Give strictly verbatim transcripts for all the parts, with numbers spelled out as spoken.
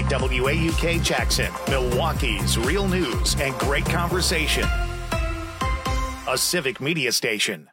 W A U K Jackson, Milwaukee's real news and great conversation. A Civic Media station.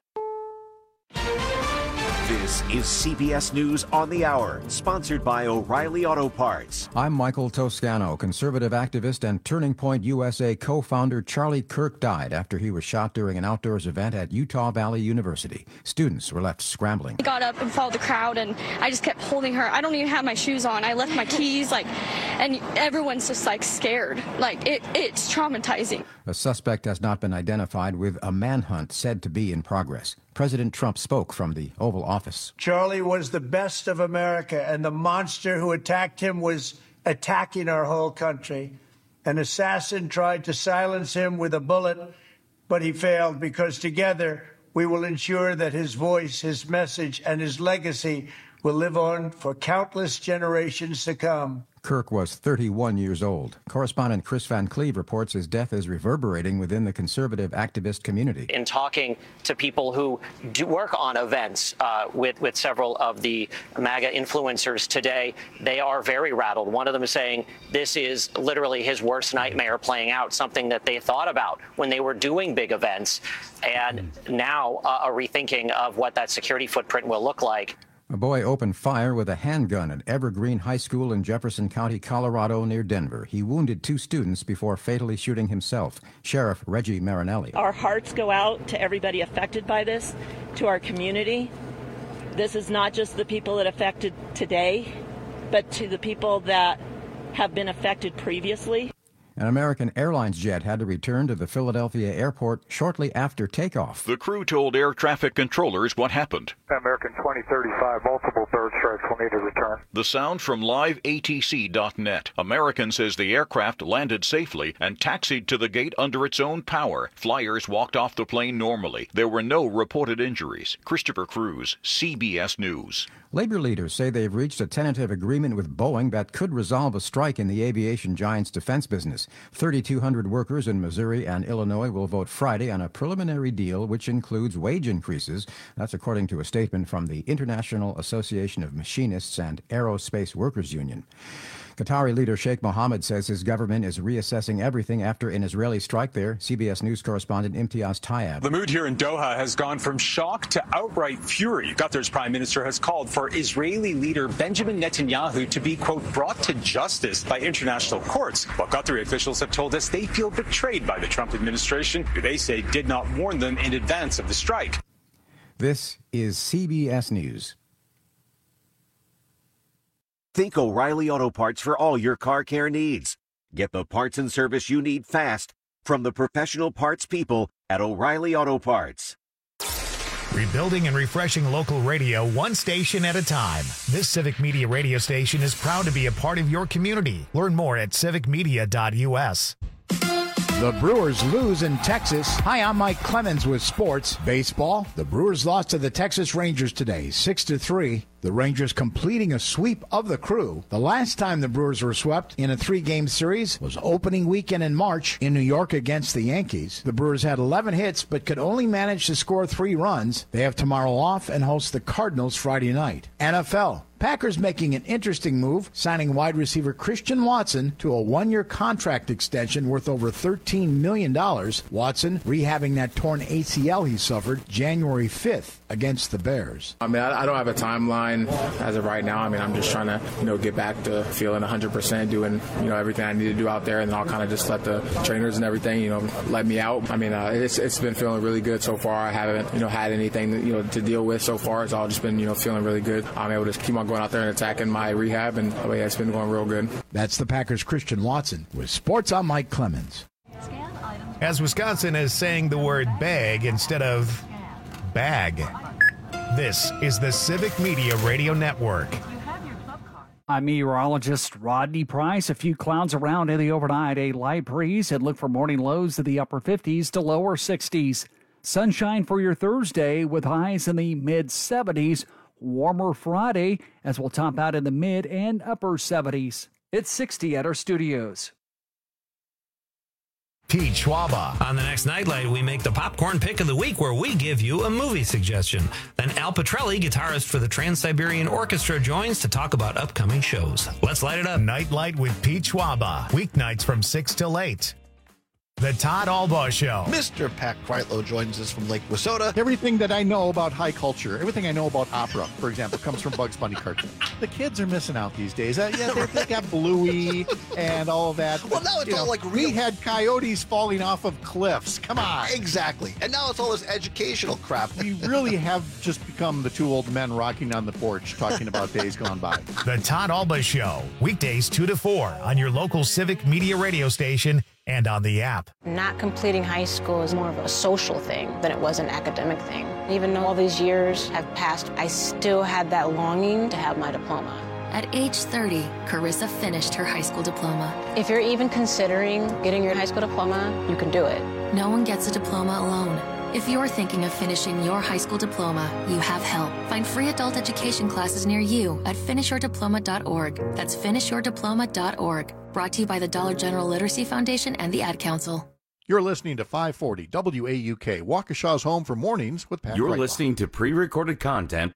This is C B S News on the Hour, sponsored by O'Reilly Auto Parts. I'm Michael Toscano. Conservative activist and Turning Point U S A co-founder Charlie Kirk died after he was shot during an outdoors event at Utah Valley University. Students were left scrambling. I got up and followed the crowd, and I just kept holding her. I don't even have my shoes on. I left my keys, like, and everyone's just, like, scared. Like, it, it's traumatizing. A suspect has not been identified, with a manhunt said to be in progress. President Trump spoke from the Oval Office. Charlie was the best of America, and the monster who attacked him was attacking our whole country. An assassin tried to silence him with a bullet, but he failed, because together we will ensure that his voice, his message, and his legacy will live on for countless generations to come. Kirk was thirty-one years old. Correspondent Chris Van Cleve reports his death is reverberating within the conservative activist community. In talking to people who do work on events uh, with, with several of the MAGA influencers today, they are very rattled. One of them is saying this is literally his worst nightmare playing out, something that they thought about when they were doing big events, and now uh, a rethinking of what that security footprint will look like. A boy opened fire with a handgun at Evergreen High School in Jefferson County, Colorado, near Denver. He wounded two students before fatally shooting himself. Sheriff Reggie Marinelli. Our hearts go out to everybody affected by this, to our community. This is not just the people that affected today, but to the people that have been affected previously. An American Airlines jet had to return to the Philadelphia airport shortly after takeoff. The crew told air traffic controllers what happened. American twenty thirty-five, multiple third strikes will need to return. The sound from live A T C dot net. American says the aircraft landed safely and taxied to the gate under its own power. Flyers walked off the plane normally. There were no reported injuries. Christopher Cruz, C B S News. Labor leaders say they've reached a tentative agreement with Boeing that could resolve a strike in the aviation giant's defense business. thirty-two hundred workers in Missouri and Illinois will vote Friday on a preliminary deal which includes wage increases. That's according to a statement from the International Association of Machinists and Aerospace Workers Union. Qatari leader Sheikh Mohammed says his government is reassessing everything after an Israeli strike there. C B S News correspondent Imtiaz Tayeb. The mood here in Doha has gone from shock to outright fury. Qatar's prime minister has called for Israeli leader Benjamin Netanyahu to be, quote, brought to justice by international courts. While Qatari officials have told us they feel betrayed by the Trump administration, who they say did not warn them in advance of the strike. This is C B S News. Think O'Reilly Auto Parts for all your car care needs. Get the parts and service you need fast from the professional parts people at O'Reilly Auto Parts. Rebuilding and refreshing local radio one station at a time. This Civic Media radio station is proud to be a part of your community. Learn more at civic media dot u s. The Brewers lose in Texas. Hi, I'm Mike Clemens with sports. Baseball, the Brewers lost to the Texas Rangers today, six to three. The Rangers completing a sweep of the Crew. The last time the Brewers were swept in a three-game series was opening weekend in March in New York against the Yankees. The Brewers had eleven hits but could only manage to score three runs. They have tomorrow off and host the Cardinals Friday night. N F L. Packers making an interesting move, signing wide receiver Christian Watson to a one-year contract extension worth over thirteen million dollars. Watson rehabbing that torn A C L he suffered January fifth against the Bears. I mean, I, I don't have a timeline as of right now. I mean, I'm just trying to, you know, get back to feeling one hundred percent, doing, you know, everything I need to do out there, and then I'll kind of just let the trainers and everything, you know, let me out. I mean, uh, it's it's been feeling really good so far. I haven't, you know, had anything, that, you know, to deal with so far. It's all just been, you know, feeling really good. I'm able to keep on going out there and attacking my rehab, and oh, yeah, it's been going real good. That's the Packers' Christian Watson. With sports, I'm Mike Clemens. As Wisconsin is saying the word bag instead of bag. This is the Civic Media Radio Network. I'm meteorologist Rodney Price. A few clouds around in the overnight, a light breeze, and look for morning lows to the upper fifties to lower sixties. Sunshine for your Thursday with highs in the mid seventies. Warmer Friday as we'll top out in the mid and upper seventies. It's sixty at our studios. Pete Schwaba. On the next Nightlight, we make the popcorn pick of the week where we give you a movie suggestion. Then Al Petrelli, guitarist for the Trans-Siberian Orchestra, joins to talk about upcoming shows. Let's light it up. Nightlight with Pete Schwaba. Weeknights from six till eight. The Todd Albaugh Show. Mister Pat Kreitlow joins us from Lake Wissota. Everything that I know about high culture, everything I know about opera, for example, comes from Bugs Bunny cartoons. The kids are missing out these days. Uh, yeah, they, they got Bluey and all of that. Well, now it's you all know, like real. We had coyotes falling off of cliffs. Come on. Exactly. And now it's all this educational crap. We really have just become the two old men rocking on the porch talking about days gone by. The Todd Albaugh Show. Weekdays two to four on your local Civic Media radio station and on the app. Not completing high school is more of a social thing than it was an academic thing. Even though all these years have passed, I still had that longing to have my diploma. At age thirty, Carissa finished her high school diploma. If you're even considering getting your high school diploma, you can do it. No one gets a diploma alone. If you're thinking of finishing your high school diploma, you have help. Find free adult education classes near you at finish your diploma dot org. That's finish your diploma dot org. Brought to you by the Dollar General Literacy Foundation and the Ad Council. You're listening to five forty W A U K, Waukesha's home for mornings with Pat You're Kreitlow. listening to pre-recorded content.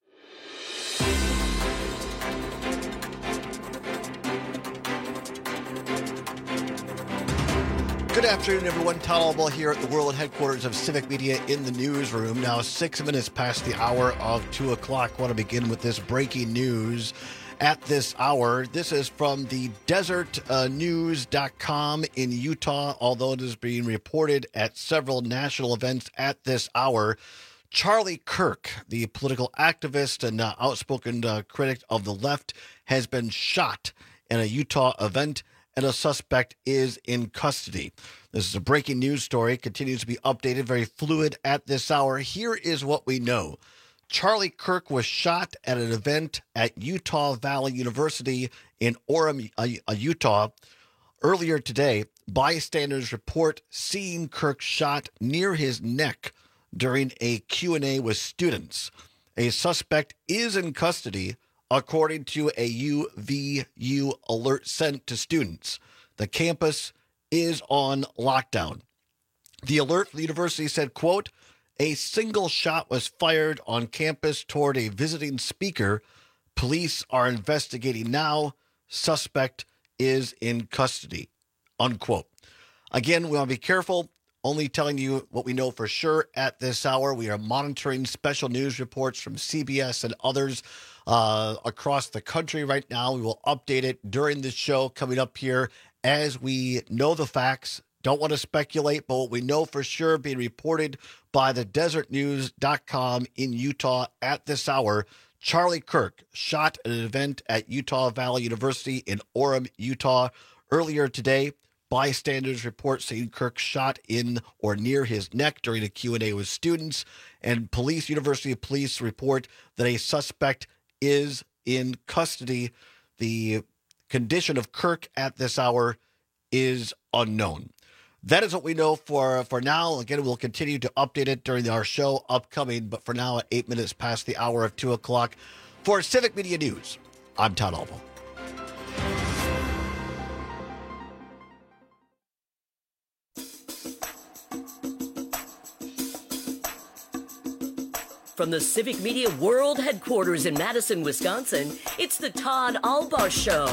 Good afternoon, everyone. Todd Albaugh here at the world headquarters of Civic Media in the newsroom. Now, six minutes past the hour of two o'clock. I want to begin with this breaking news at this hour. This is from the desert news dot com in Utah, although it is being reported at several national events at this hour. Charlie Kirk, the political activist and uh, outspoken uh, critic of the left, has been shot in a Utah event, and a suspect is in custody. This is a breaking news story, continues to be updated, very fluid at this hour. Here is what we know. Charlie Kirk was shot at an event at Utah Valley University in Orem, uh, Utah. Earlier today, bystanders report seeing Kirk shot near his neck during a Q and A with students. A suspect is in custody, according to a U V U alert sent to students. The campus is on lockdown. The alert from the university said, quote, a single shot was fired on campus toward a visiting speaker. Police are investigating now. Suspect is in custody, unquote. Again, we want to be careful. Only telling you what we know for sure at this hour. We are monitoring special news reports from C B S and others uh, across the country right now. We will update it during this show coming up here as we know the facts. Don't want to speculate, but what we know for sure being reported by the desert news dot com in Utah at this hour. Charlie Kirk shot at an event at Utah Valley University in Orem, Utah earlier today. Bystanders report seeing Kirk shot in or near his neck during a Q and A with students. And police, University Police report that a suspect is in custody. The condition of Kirk at this hour is unknown. That is what we know for, for now. Again, we'll continue to update it during our show upcoming. But for now, at eight minutes past the hour of two o'clock, for Civic Media News, I'm Todd Albaugh. From the Civic Media World Headquarters in Madison, Wisconsin, it's the Todd Albaugh Show.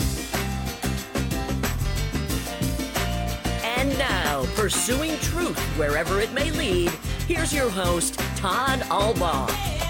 And now, pursuing truth wherever it may lead, here's your host, Todd Albaugh.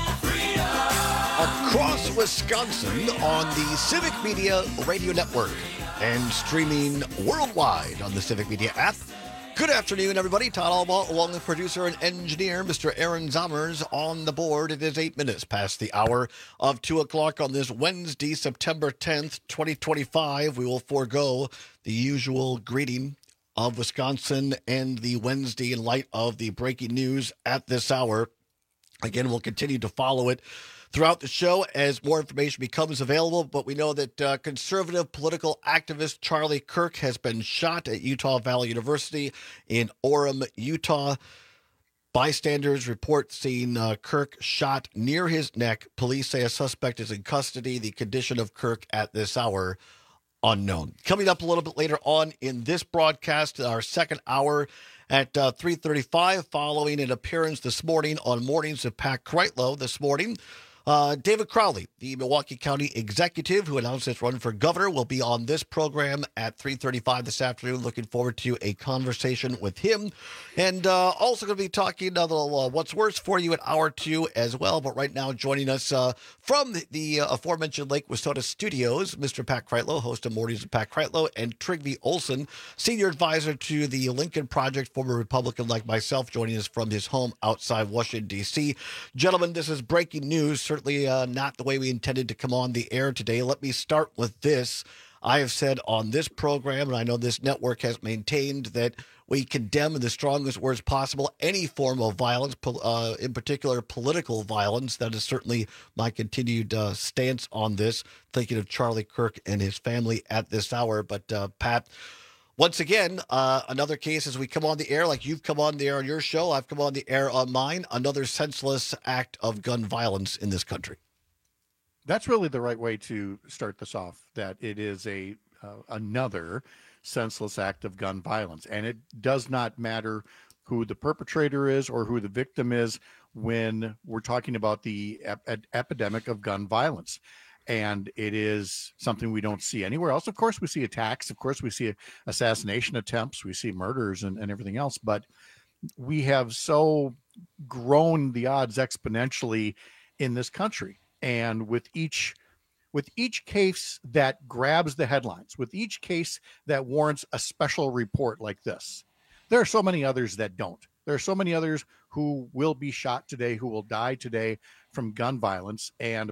Across Wisconsin on the Civic Media Radio Network and streaming worldwide on the Civic Media app. Good afternoon, everybody. Todd Albaugh, along with producer and engineer, Mister Aaron Zommers, on the board. It is eight minutes past the hour of two o'clock on this Wednesday, September tenth, twenty twenty-five. We will forego the usual greeting of Wisconsin and the Wednesday in light of the breaking news at this hour. Again, we'll continue to follow it throughout the show as more information becomes available, but we know that uh, conservative political activist Charlie Kirk has been shot at Utah Valley University in Orem, Utah. Bystanders report seeing uh, Kirk shot near his neck. Police say a suspect is in custody. The condition of Kirk at this hour, unknown. Coming up a little bit later on in this broadcast, our second hour at uh, three thirty-five, following an appearance this morning on Mornings of Pat Kreitlow this morning. Uh, David Crowley, the Milwaukee County executive who announced his run for governor, will be on this program at three thirty-five this afternoon. Looking forward to a conversation with him. And uh, also going to be talking a little uh, What's Worse for you at hour two as well. But right now joining us uh, from the, the uh, aforementioned Lake Wissota studios, Mister Pat Kreitlow, host of Mornings of Pat Kreitlow, and Trygve Olsen, senior advisor to the Lincoln Project, former Republican like myself, joining us from his home outside Washington, D C Gentlemen, this is breaking news. Certainly uh, not the way we intended to come on the air today. Let me start with this. I have said on this program, and I know this network has maintained, that we condemn in the strongest words possible any form of violence, uh, in particular political violence. That is certainly my continued uh, stance on this, thinking of Charlie Kirk and his family at this hour. But uh, Pat, once again, uh, another case as we come on the air, like you've come on the air on your show, I've come on the air on mine, another senseless act of gun violence in this country. That's really the right way to start this off, that it is a uh, another senseless act of gun violence. And it does not matter who the perpetrator is or who the victim is when we're talking about the ep- epidemic of gun violence. And it is something we don't see anywhere else. Of course, we see attacks. Of course, we see assassination attempts. We see murders and, and everything else. But we have so grown the odds exponentially in this country. And with each with each case that grabs the headlines, with each case that warrants a special report like this, there are so many others that don't. There are so many others who will be shot today, who will die today from gun violence. And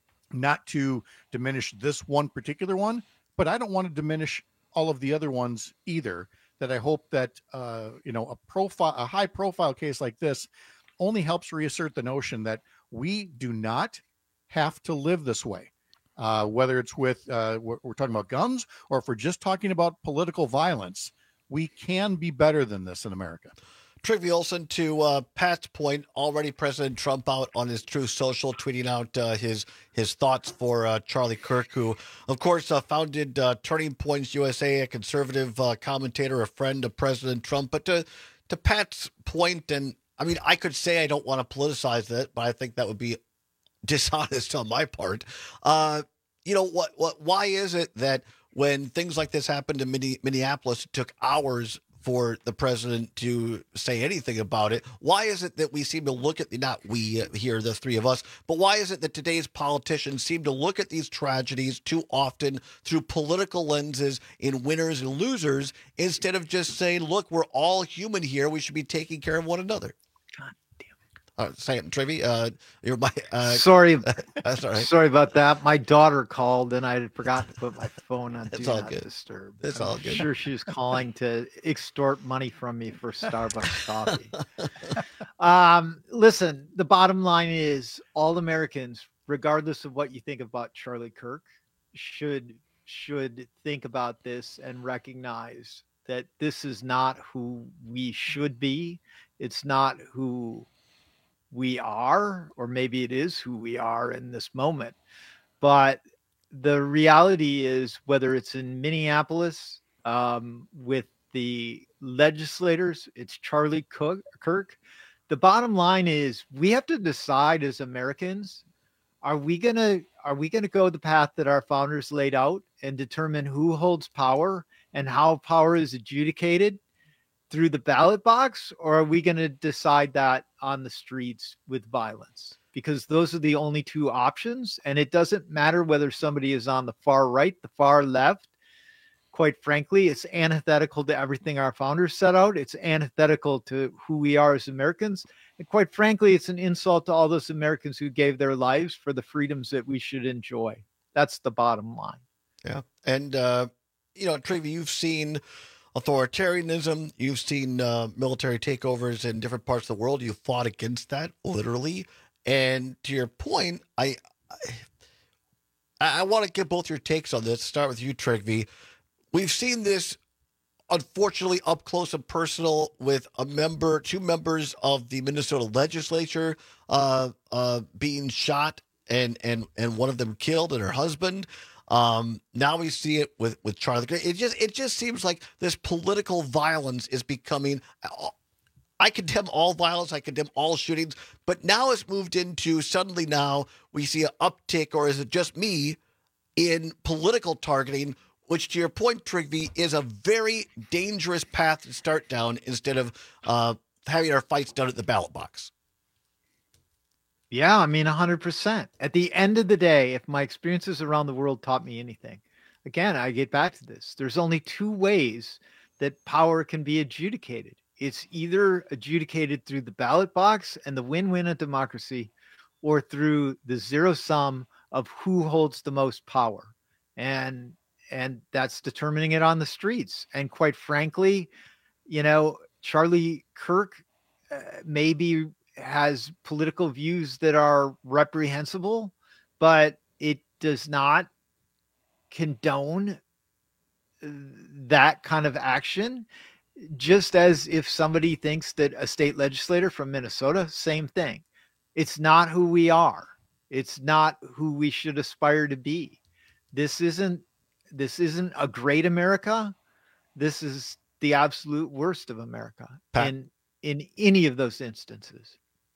not to diminish this one particular one, but I don't want to diminish all of the other ones either. That I hope that, uh, you know, a profile, a high profile case like this only helps reassert the notion that we do not have to live this way. Uh, whether it's with, uh, we're, we're talking about guns, or if we're just talking about political violence, we can be better than this in America. Trygve Olsen, to uh, Pat's point, already President Trump out on his Truth Social, tweeting out uh, his his thoughts for uh, Charlie Kirk, who, of course, uh, founded uh, Turning Points U S A, a conservative uh, commentator, a friend of President Trump. But to, to Pat's point, and I mean, I could say I don't want to politicize that, but I think that would be dishonest on my part. Uh, you know, what? What? Why is it that when things like this happened in Minneapolis, it took hours for the president to say anything about it? Why is it that we seem to look at the, not we here, the three of us, but why is it that today's politicians seem to look at these tragedies too often through political lenses in winners and losers, instead of just saying, look, we're all human here. We should be taking care of one another. God damn it. Uh, say it, Trivy. Uh, you're my, uh, sorry. That's all right. Sorry about that. My daughter called and I had forgot to put my phone on It's Do all Not good. Disturb. It's I'm all good. sure she was calling to extort money from me for Starbucks coffee. Um, listen, the bottom line is all Americans, regardless of what you think about Charlie Kirk, should should think about this and recognize that this is not who we should be. It's not who we are, or maybe it is who we are in this moment. But the reality is, whether it's in Minneapolis um, with the legislators, it's Charlie Kirk. The bottom line is we have to decide as Americans, are we gonna are we gonna go the path that our founders laid out and determine who holds power and how power is adjudicated through the ballot box, or are we going to decide that on the streets with violence? Because those are the only two options. And it doesn't matter whether somebody is on the far right, the far left. Quite frankly, it's antithetical to everything our founders set out. It's antithetical to who we are as Americans. And quite frankly, it's an insult to all those Americans who gave their lives for the freedoms that we should enjoy. That's the bottom line. Yeah. And, uh, you know, Trygve, you've seen authoritarianism. You've seen uh, military takeovers in different parts of the world. You fought against that, literally. And to your point, I I, I want to get both your takes on this. Start with you, Trygve. We've seen this, unfortunately, up close and personal with a member, two members of the Minnesota legislature uh, uh, being shot and, and, and one of them killed, and her husband. Um, now we see it with, with Charlie. It just it just seems like this political violence is becoming. I condemn all violence. I condemn all shootings. But now it's moved into suddenly now we see an uptick, or is it just me, in political targeting, which to your point, Trigby, is a very dangerous path to start down instead of uh, having our fights done at the ballot box. Yeah, I mean, one hundred percent. At the end of the day, if my experiences around the world taught me anything, again, I get back to this. There's only two ways that power can be adjudicated. It's either adjudicated through the ballot box and the win-win of democracy, or through the zero sum of who holds the most power. And and that's determining it on the streets. And quite frankly, you know, Charlie Kirk uh, maybe has political views that are reprehensible, but it does not condone that kind of action. Just as if somebody thinks that a state legislator from Minnesota, same thing. It's not who we are. It's not who we should aspire to be. This isn't, this isn't a great America. This is the absolute worst of America Pat. in, in any of those instances.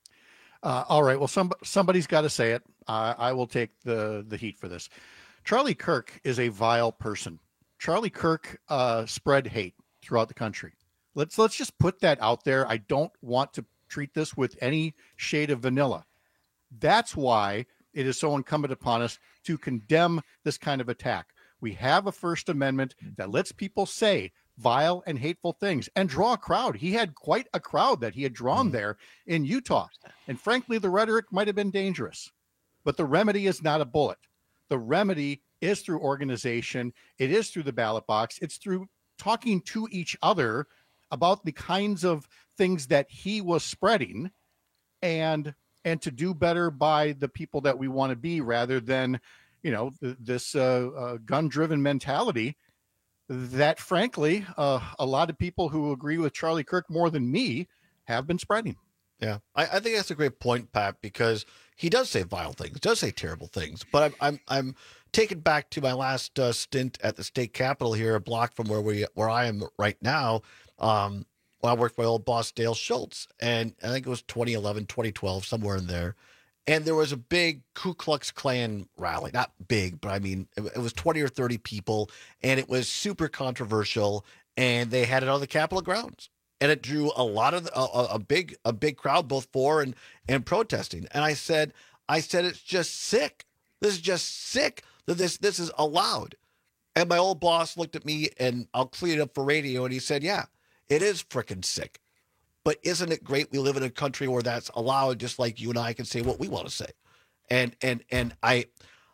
Uh, all right. Well, some, somebody's got to say it. Uh, I will take the, the heat for this. Charlie Kirk is a vile person. Charlie Kirk uh, spread hate throughout the country. Let's let's just put that out there. I don't want to treat this with any shade of vanilla. That's why it is so incumbent upon us to condemn this kind of attack. We have a First Amendment that lets people say vile and hateful things and draw a crowd. He had quite a crowd that he had drawn there in Utah. And frankly, the rhetoric might have been dangerous, but the remedy is not a bullet. The remedy is through organization. It is through the ballot box. It's through talking to each other about the kinds of things that he was spreading, and and to do better by the people that we want to be, rather than, you know, this uh, uh, gun-driven mentality that, frankly, uh, a lot of people who agree with Charlie Kirk more than me have been spreading. Yeah, I, I think that's a great point, Pat, because he does say vile things, does say terrible things. But I'm I'm I'm taken back to my last uh, stint at the state capitol here, a block from where we where I am right now. Um, when I worked for my old boss Dale Schultz, and I think it was twenty eleven, twenty twelve, somewhere in there. And there was a big Ku Klux Klan rally. Not big, but I mean, it, it was twenty or thirty people, and it was super controversial. And they had it on the Capitol grounds, and it drew a lot of a, a big a big crowd, both for and and protesting. And I said, I said, it's just sick. This is just sick that this this is allowed. And my old boss looked at me, and I'll clean it up for radio, and he said, "Yeah, it is frickin' sick. But isn't it great we live in a country where that's allowed, just like you and I can say what we want to say?" And and and I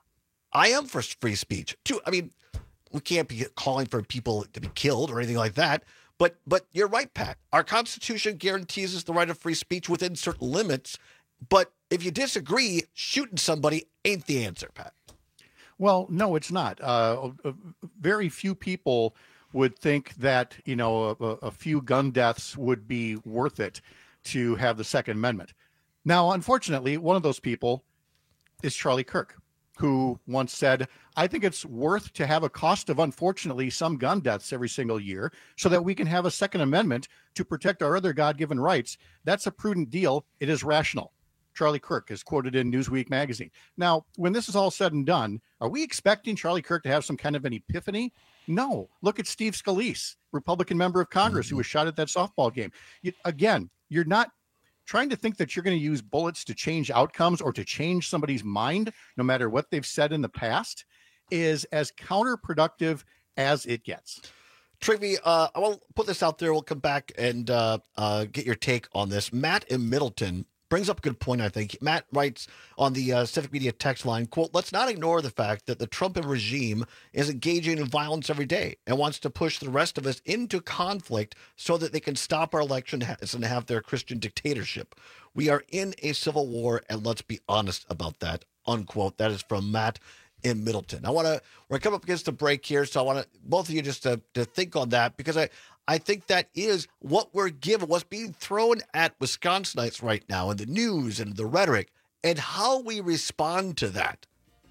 I am for free speech too. I mean, we can't be calling for people to be killed or anything like that. But but you're right, Pat. Our Constitution guarantees us the right of free speech within certain limits. But if you disagree, shooting somebody ain't the answer, Pat. Well, no, it's not. Uh, very few people would think that, you know, a, a few gun deaths would be worth it to have the Second Amendment. Now, unfortunately, one of those people is Charlie Kirk, who once said, "I think it's worth to have a cost of, unfortunately, some gun deaths every single year so that we can have a Second Amendment to protect our other God-given rights. That's a prudent deal. It is rational." Charlie Kirk is quoted in Newsweek magazine. Now, when this is all said and done, are we expecting Charlie Kirk to have some kind of an epiphany? No. Look at Steve Scalise, Republican member of Congress, mm-hmm. who was shot at that softball game. You, again, you're not trying to think that you're going to use bullets to change outcomes or to change somebody's mind, no matter what they've said in the past, is as counterproductive as it gets. Trigby, uh, I will put this out there. We'll come back and uh, uh, get your take on this. Matt in Middleton brings up a good point, I think. Matt writes on the uh, Civic Media text line, quote, "Let's not ignore the fact that the Trump regime is engaging in violence every day and wants to push the rest of us into conflict so that they can stop our election and have their Christian dictatorship. We are in a civil war, and let's be honest about that," unquote. That is from Matt in Middleton. I want to, we're coming up against the break here, so I want to, both of you just to, to think on that, because I, I think that is what we're given, what's being thrown at Wisconsinites right now in the news and the rhetoric, and how we respond to that.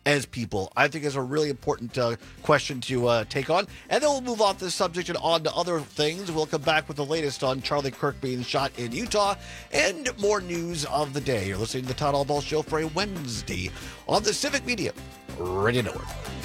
as people? I think is a really important uh, question to uh, take on. And then we'll move off this subject and on to other things. We'll come back with the latest on Charlie Kirk being shot in Utah and more news of the day. You're listening to the Todd Albaugh Show for a Wednesday on the Civic Media Radio Network.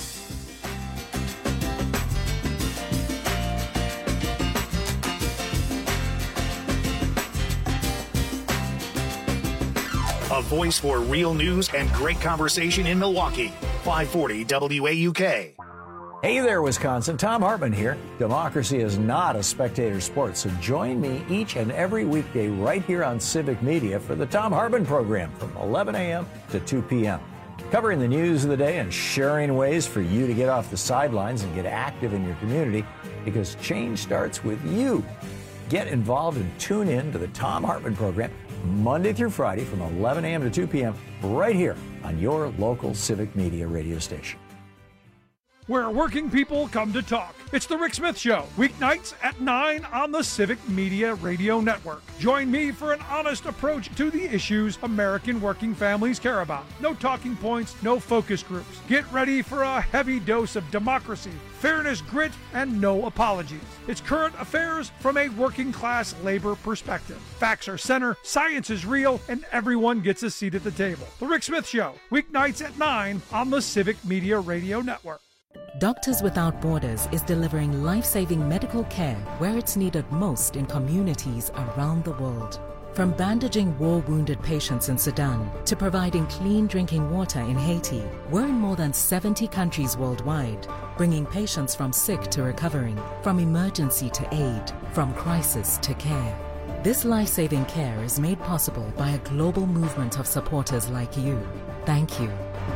A voice for real news and great conversation in Milwaukee. five forty W A U K. Hey there, Wisconsin. Tom Hartman here. Democracy is not a spectator sport, so join me each and every weekday right here on Civic Media for the Tom Hartman program from eleven a.m. to two p.m. Covering the news of the day and sharing ways for you to get off the sidelines and get active in your community, because change starts with you. Get involved and tune in to the Tom Hartman program Monday through Friday from eleven a.m. to two p.m. right here on your local Civic Media radio station. Where working people come to talk. It's the Rick Smith Show, weeknights at nine on the Civic Media Radio Network. Join me for an honest approach to the issues American working families care about. No talking points, no focus groups. Get ready for a heavy dose of democracy, fairness, grit, and no apologies. It's current affairs from a working class labor perspective. Facts are center, science is real, and everyone gets a seat at the table. The Rick Smith Show, weeknights at nine on the Civic Media Radio Network. Doctors Without Borders is delivering life-saving medical care where it's needed most in communities around the world. From bandaging war-wounded patients in Sudan to providing clean drinking water in Haiti, we're in more than seventy countries worldwide, bringing patients from sick to recovering, from emergency to aid, from crisis to care. This life-saving care is made possible by a global movement of supporters like you. Thank you.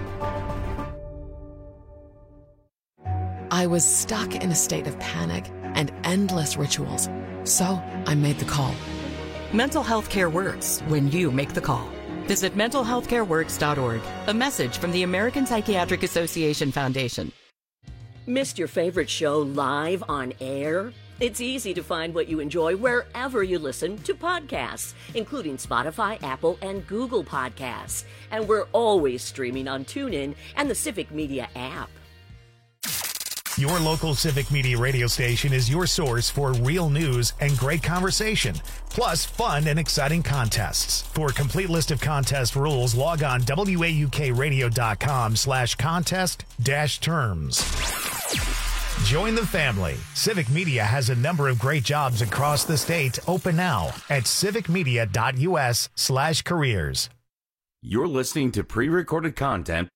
I was stuck in a state of panic and endless rituals, so I made the call. Mental health care works when you make the call. Visit mental health care works dot org. A message from the American Psychiatric Association Foundation. Missed your favorite show live on air? It's easy to find what you enjoy wherever you listen to podcasts, including Spotify, Apple, and Google Podcasts. And we're always streaming on TuneIn and the Civic Media app. Your local Civic Media radio station is your source for real news and great conversation, plus fun and exciting contests. For a complete list of contest rules, log on W A U K radio dot com slash contest dash terms. Join the family. Civic Media has a number of great jobs across the state open now at civic media dot U S slash careers. You're listening to pre-recorded content.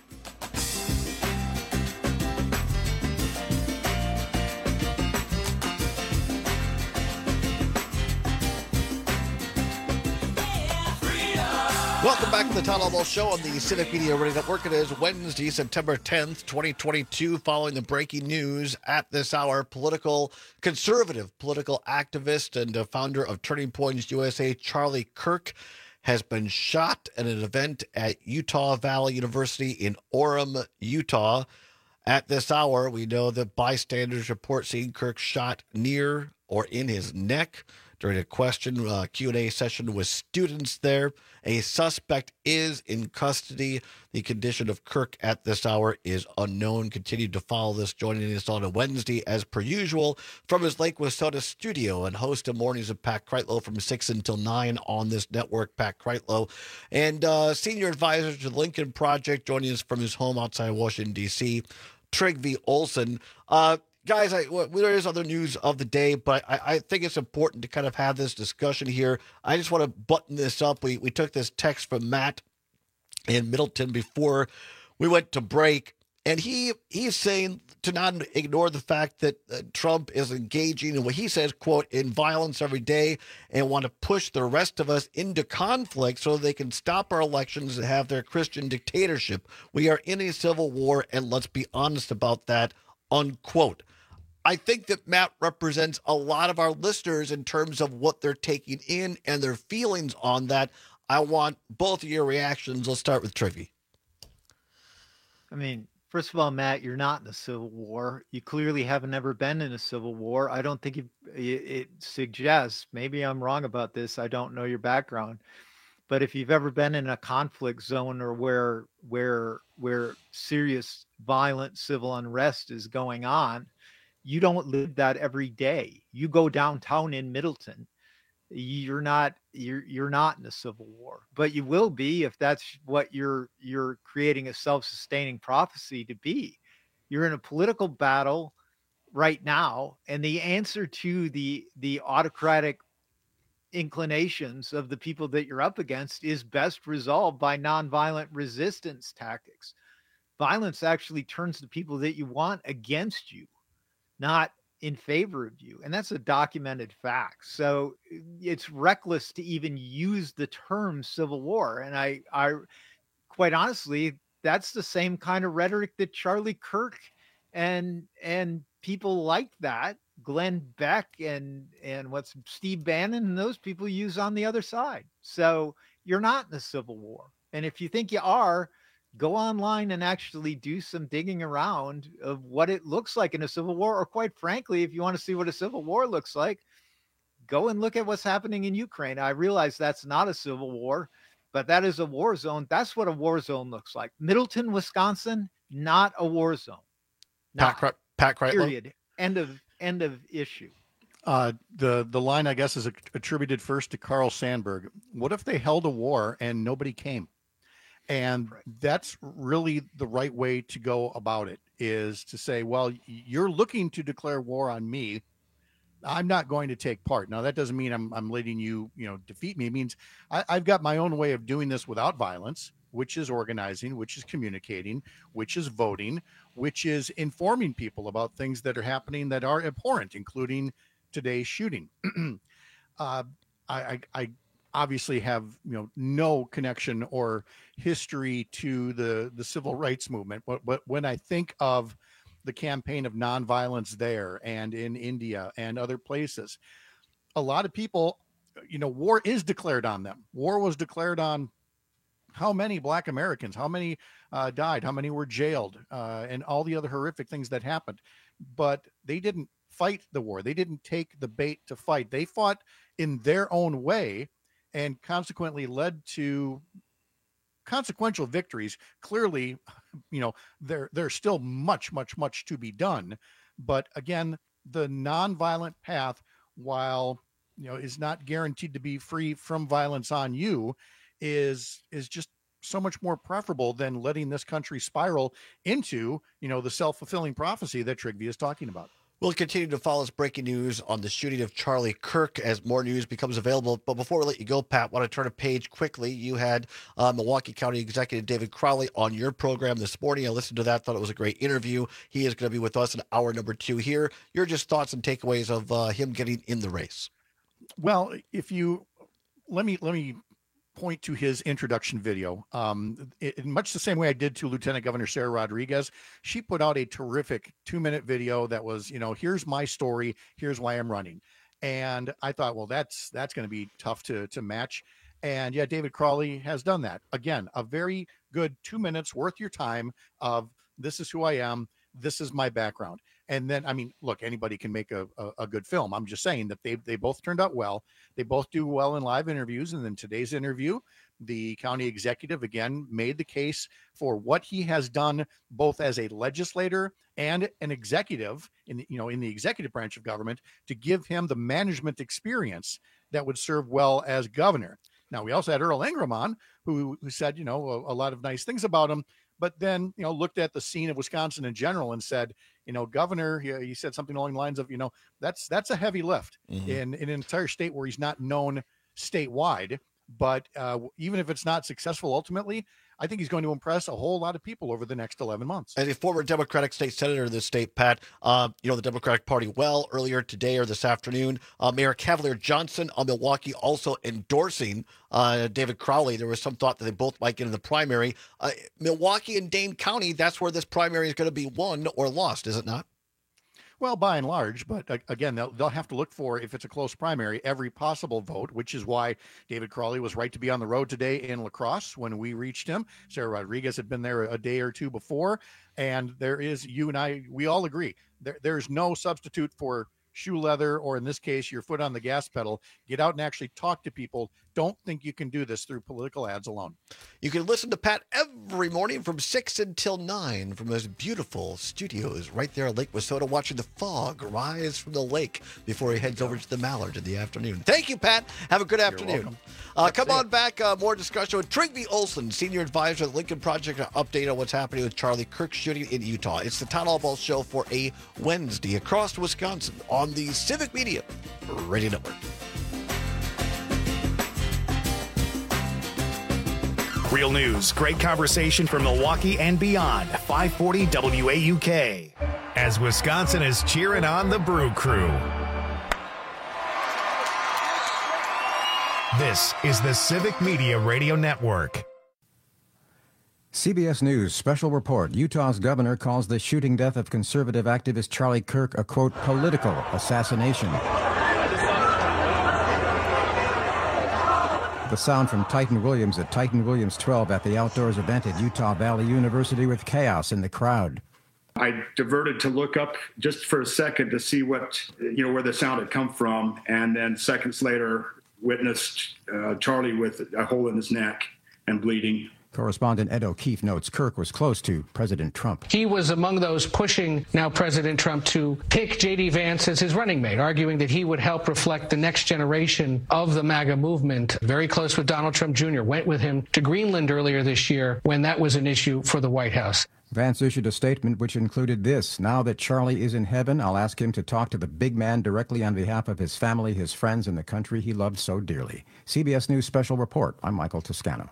Welcome back to the Todd Albaugh Show on the Civic Media Radio Network. It is Wednesday, September tenth, twenty twenty-two. Following the breaking news at this hour, political conservative political activist and uh, founder of Turning Points U S A, Charlie Kirk, has been shot at an event at Utah Valley University in Orem, Utah. At this hour, we know that bystanders report seeing Kirk shot near or in his neck during a question uh, Q and A session with students there. A suspect is in custody. The condition of Kirk at this hour is unknown. Continue to follow this. Joining us on a Wednesday, as per usual, from his Lake Wissota studio and host of Mornings of Pat Kreitlow from six until nine on this network, Pat Kreitlow, and uh, senior advisor to the Lincoln Project, joining us from his home outside Washington, D C, Trygve Olsen. Uh, Guys, I, well, there is other news of the day, but I, I think it's important to kind of have this discussion here. I just want to button this up. We we took this text from Matt in Middleton before we went to break, and he he's saying to not ignore the fact that uh, Trump is engaging in what he says, quote, in violence every day, and want to push the rest of us into conflict so they can stop our elections and have their Christian dictatorship. We are in a civil war, and let's be honest about that, unquote. I think that Matt represents a lot of our listeners in terms of what they're taking in and their feelings on that. I want both of your reactions. Let's start with Trygve. I mean, first of all, Matt, you're not in a civil war. You clearly haven't ever been in a civil war. I don't think it, it suggests, maybe I'm wrong about this, I don't know your background, But if you've ever been in a conflict zone or where where where serious violent civil unrest is going on, you don't live that every day. You go downtown in Middleton, you're not you're you're not in a civil war, but you will be if that's what you're you're creating a self-sustaining prophecy to be. You're in a political battle right now, and the answer to the the autocratic inclinations of the people that you're up against is best resolved by nonviolent resistance tactics. Violence actually turns the people that you want against you, not in favor of you. And that's a documented fact. So it's reckless to even use the term civil war. And I, I quite honestly, that's the same kind of rhetoric that Charlie Kirk and, and people like that, Glenn Beck and and what's Steve Bannon and those people use on the other side. So you're not in a civil war. And if you think you are, go online and actually do some digging around of what it looks like in a civil war. Or quite frankly, if you want to see what a civil war looks like, go and look at what's happening in Ukraine. I realize that's not a civil war, but that is a war zone. That's what a war zone looks like. Middleton, Wisconsin, not a war zone. Not, Pat, Pat Kreitlow. Period. End of End of issue. Uh, the the line, I guess, is attributed first to Carl Sandburg. What if they held a war and nobody came? And right. That's really the right way to go about it, is to say, well, you're looking to declare war on me. I'm not going to take part. Now, that doesn't mean I'm I'm letting you, you know, defeat me. It means I, I've got my own way of doing this without violence, which is organizing, which is communicating, which is voting, which is informing people about things that are happening that are abhorrent, including today's shooting. uh, I, I, I obviously have, you know, no connection or history to the, the civil rights movement, but, but when I think of the campaign of nonviolence there and in India and other places, a lot of people, you know, war is declared on them. War was declared on how many Black Americans, how many uh, died, how many were jailed, uh, and all the other horrific things that happened. But they didn't fight the war. They didn't take the bait to fight. They fought in their own way and consequently led to consequential victories. Clearly, you know, there, there's still much, much, much to be done. But again, the nonviolent path, while, you know, is not guaranteed to be free from violence on you, is is just so much more preferable than letting this country spiral into, you know, the self-fulfilling prophecy that Trygve is talking about. We'll continue to follow this breaking news on the shooting of Charlie Kirk as more news becomes available. But before we let you go, Pat, I want to turn a page quickly. You had uh, Milwaukee County Executive David Crowley on your program this morning. I listened to that, thought it was a great interview. He is going to be with us in hour number two here. Your just thoughts and takeaways of uh, him getting in the race. Well, if you let me let me point to his introduction video. Um, in much the same way I did to Lieutenant Governor Sarah Rodriguez, she put out a terrific two minute video that was, you know, here's my story, here's why I'm running. And I thought, well, that's, that's going to be tough to, to match. And yeah, David Crowley has done that. Again, a very good two minutes worth your time of this is who I am. This is my background. And then, I mean, look, anybody can make a, a, a good film. I'm just saying that they they both turned out well. They both do well in live interviews. And then today's interview, the county executive, again, made the case for what he has done, both as a legislator and an executive in the, you know, in the executive branch of government, to give him the management experience that would serve well as governor. Now, we also had Earl Ingram on, who, who said, you know, a, a lot of nice things about him, but then, you know, looked at the scene of Wisconsin in general and said, you know, governor, he, he said something along the lines of, you know, that's that's a heavy lift mm-hmm. in, in an entire state where he's not known statewide. But uh, even if it's not successful ultimately, I think he's going to impress a whole lot of people over the next eleven months. As a former Democratic state senator in the state, Pat, uh, you know the Democratic Party well earlier today or this afternoon. Uh, Mayor Cavalier Johnson of Milwaukee also endorsing uh, David Crowley. There was some thought that they both might get in the primary. Uh, Milwaukee and Dane County, that's where this primary is going to be won or lost, is it not? Well, by and large, but uh, again, they'll, they'll have to look for, if it's a close primary, every possible vote, which is why David Crowley was right to be on the road today in La Crosse when we reached him. Sarah Rodriguez had been there a day or two before, and there is, you and I, we all agree, there, there's no substitute for shoe leather, or in this case, your foot on the gas pedal. Get out and actually talk to people. don't think you can do this through political ads alone. You can listen to Pat every morning from six until nine from his beautiful studios right there at Lake Wissota, watching the fog rise from the lake before he heads over to the Mallard in the afternoon. Thank you, Pat. Have a good afternoon. Uh, come on back. Uh, more discussion with Trygve Olsen, senior advisor at the Lincoln Project, an update on what's happening with Charlie Kirk shooting in Utah. It's the Town Hall Ball Show for a Wednesday across Wisconsin on the Civic Media Radio Network. Real news, great conversation from Milwaukee and beyond. five forty W A U K. As Wisconsin is cheering on the Brew Crew. This is the Civic Media Radio Network. C B S News special report. Utah's governor calls the shooting death of conservative activist Charlie Kirk a, quote, political assassination. The sound from Titan Williams at Titan Williams twelve at the outdoors event at Utah Valley University with chaos in the crowd. I diverted to look up just for a second to see what, you know, where the sound had come from. And then seconds later, witnessed uh, Charlie with a hole in his neck and bleeding. Correspondent Ed O'Keefe notes Kirk was close to President Trump. He was among those pushing now President Trump to pick J D. Vance as his running mate, arguing that he would help reflect the next generation of the MAGA movement. Very close with Donald Trump Junior Went with him to Greenland earlier this year when that was an issue for the White House. Vance issued a statement which included this: now that Charlie is in heaven, I'll ask him to talk to the big man directly on behalf of his family, his friends, and the country he loved so dearly. C B S News Special Report. I'm Michael Toscano.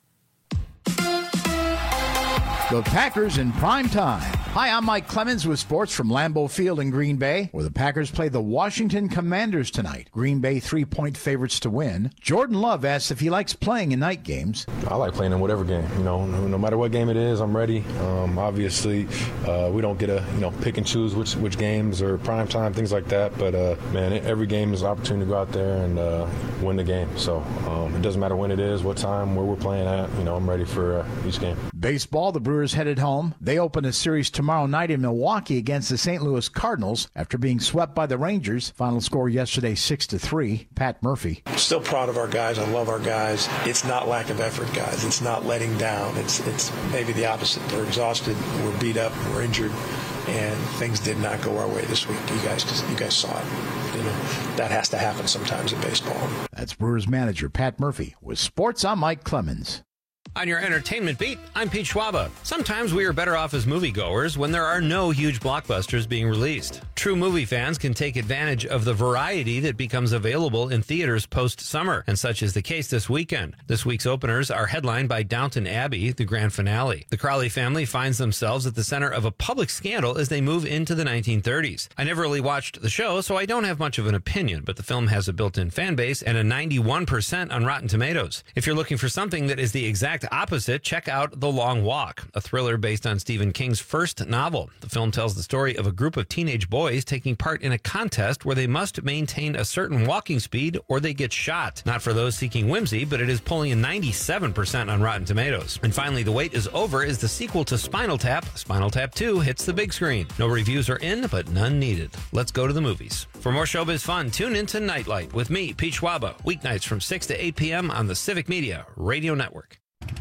The Packers in prime time. Hi, I'm Mike Clemens with sports from Lambeau Field in Green Bay, where the Packers play the Washington Commanders tonight. Green Bay three-point favorites to win. Jordan Love asks if he likes playing in night games. I like playing in whatever game. You know, no, no matter what game it is, I'm ready. Um, obviously, uh, we don't get to, you know, pick and choose which which games or prime time, things like that. But, uh, man, every game is an opportunity to go out there and uh, win the game. So um, it doesn't matter when it is, what time, where we're playing at. You know, I'm ready for uh, each game. Baseball, the Brewers headed home. They open a series tomorrow night in Milwaukee against the Saint Louis Cardinals after being swept by the Rangers. Final score yesterday, six to three. Pat Murphy. I'm still proud of our guys. I love our guys. It's not lack of effort, guys. It's not letting down. It's it's maybe the opposite. We're exhausted. We're beat up. We're injured. And things did not go our way this week. You guys, you guys saw it. You know, that has to happen sometimes in baseball. That's Brewers manager Pat Murphy. With sports, I'm Mike Clemens. On your entertainment beat, I'm Pete Schwaba. Sometimes we are better off as moviegoers when there are no huge blockbusters being released. True movie fans can take advantage of the variety that becomes available in theaters post-summer, and such is the case this weekend. This week's openers are headlined by Downton Abbey, the grand finale. The Crowley family finds themselves at the center of a public scandal as they move into the nineteen thirties. I never really watched the show, so I don't have much of an opinion, but the film has a built-in fan base and a ninety-one percent on Rotten Tomatoes. If you're looking for something that is the exact opposite, check out The Long Walk, a thriller based on Stephen King's first novel. The film tells the story of a group of teenage boys taking part in a contest where they must maintain a certain walking speed or they get shot. Not for those seeking whimsy, but it is pulling a ninety-seven percent on Rotten Tomatoes. And finally, The Wait is Over is the sequel to Spinal Tap. Spinal Tap two hits the big screen. No reviews are in, but none needed. Let's go to the movies. For more showbiz fun, tune in to Nightlight with me, Pete Schwaba, weeknights from six to eight p.m. on the Civic Media Radio Network.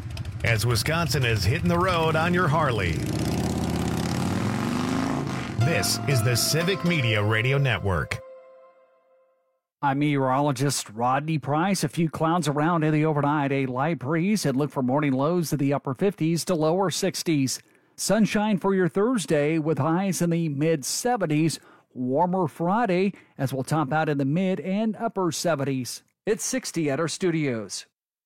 As Wisconsin is hitting the road on your Harley. This is the Civic Media Radio Network. I'm meteorologist Rodney Price. A few clouds around in the overnight, a light breeze, and look for morning lows to the upper fifties to lower sixties. Sunshine for your Thursday with highs in the mid seventies. Warmer Friday as we'll top out in the mid and upper seventies. It's sixty at our studios.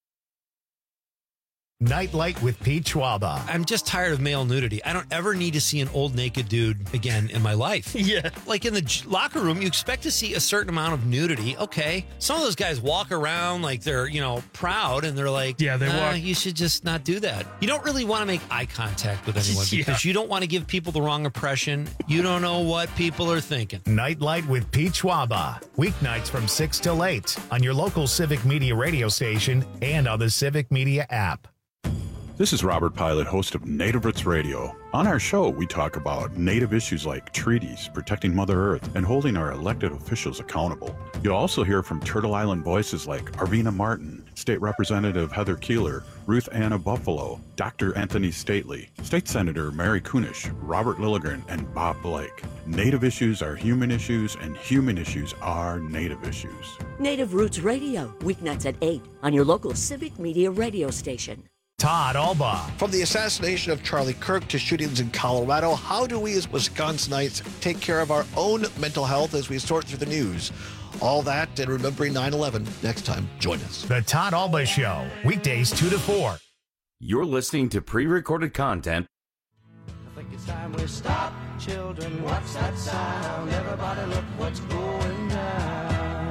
Nightlight with Pete Schwaba. I'm just tired of male nudity. I don't ever need to see an old naked dude again in my life. Yeah. Like in the j- locker room, you expect to see a certain amount of nudity. Okay. Some of those guys walk around like they're, you know, proud and they're like, yeah, they uh, walk. You should just not do that. You don't really want to make eye contact with anyone yeah. because you don't want to give people the wrong impression. You don't know what people are thinking. Nightlight with Pete Schwaba. Weeknights from six till eight on your local Civic Media radio station and on the Civic Media app. This is Robert Pilot, host of Native Roots Radio. On our show, we talk about Native issues like treaties, protecting Mother Earth, and holding our elected officials accountable. You'll also hear from Turtle Island voices like Arvina Martin, State Representative Heather Keeler, Ruth Anna Buffalo, Doctor Anthony Stately, State Senator Mary Kunish, Robert Lilligren, and Bob Blake. Native issues are human issues, and human issues are Native issues. Native Roots Radio, weeknights at eight on your local Civic Media radio station. Todd Alba. From the assassination of Charlie Kirk to shootings in Colorado, how do we as Wisconsinites take care of our own mental health as we sort through the news? All that and remembering nine eleven. Next time, join us. The Todd Alba Show, weekdays two to four. You're listening to pre-recorded content. I think it's time we stop, children. What's that sound? Everybody look what's going down.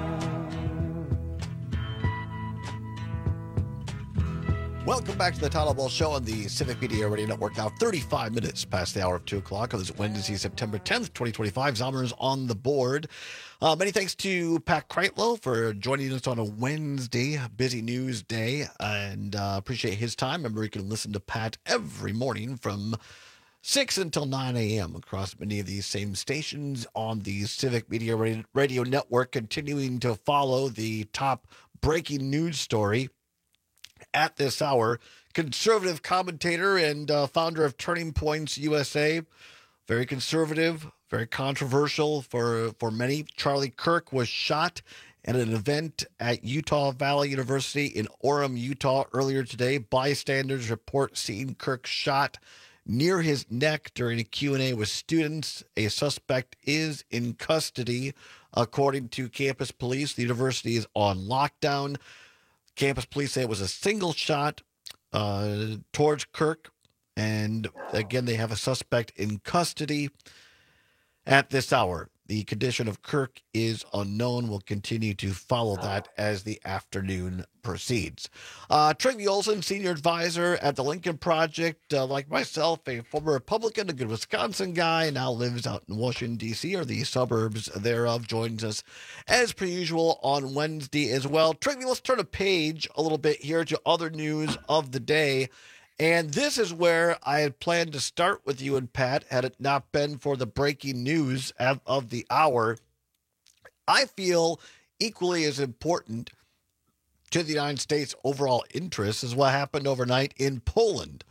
Welcome back to the Todd Alba Show on the Civic Media Radio Network. Now thirty-five minutes past the hour of two o'clock on this Wednesday, September tenth, twenty twenty-five. Zomer's on the board. Uh, many thanks to Pat Kreitlow for joining us on a Wednesday, busy news day, and uh, appreciate his time. Remember, you can listen to Pat every morning from six until nine a.m. across many of these same stations on the Civic Media Radio Network, continuing to follow the top breaking news story at this hour. Conservative commentator and uh, founder of Turning Points U S A, very conservative, very controversial for, for many. Charlie Kirk was shot at an event at Utah Valley University in Orem, Utah earlier today. Bystanders report seeing Kirk shot near his neck during a Q and A with students. A suspect is in custody, according to campus police. The university is on lockdown. Campus police say it was a single shot uh, towards Kirk. And again, they have a suspect in custody at this hour. The condition of Kirk is unknown. We'll continue to follow that as the afternoon proceeds. Uh, Trygve Olsen, senior advisor at the Lincoln Project, uh, like myself, a former Republican, a good Wisconsin guy, now lives out in Washington, D C, or the suburbs thereof, joins us as per usual on Wednesday as well. Trygve, let's turn a page a little bit here to other news of the day. And this is where I had planned to start with you and Pat, had it not been for the breaking news of, of the hour. I feel equally as important to the United States' overall interests is what happened overnight in Poland,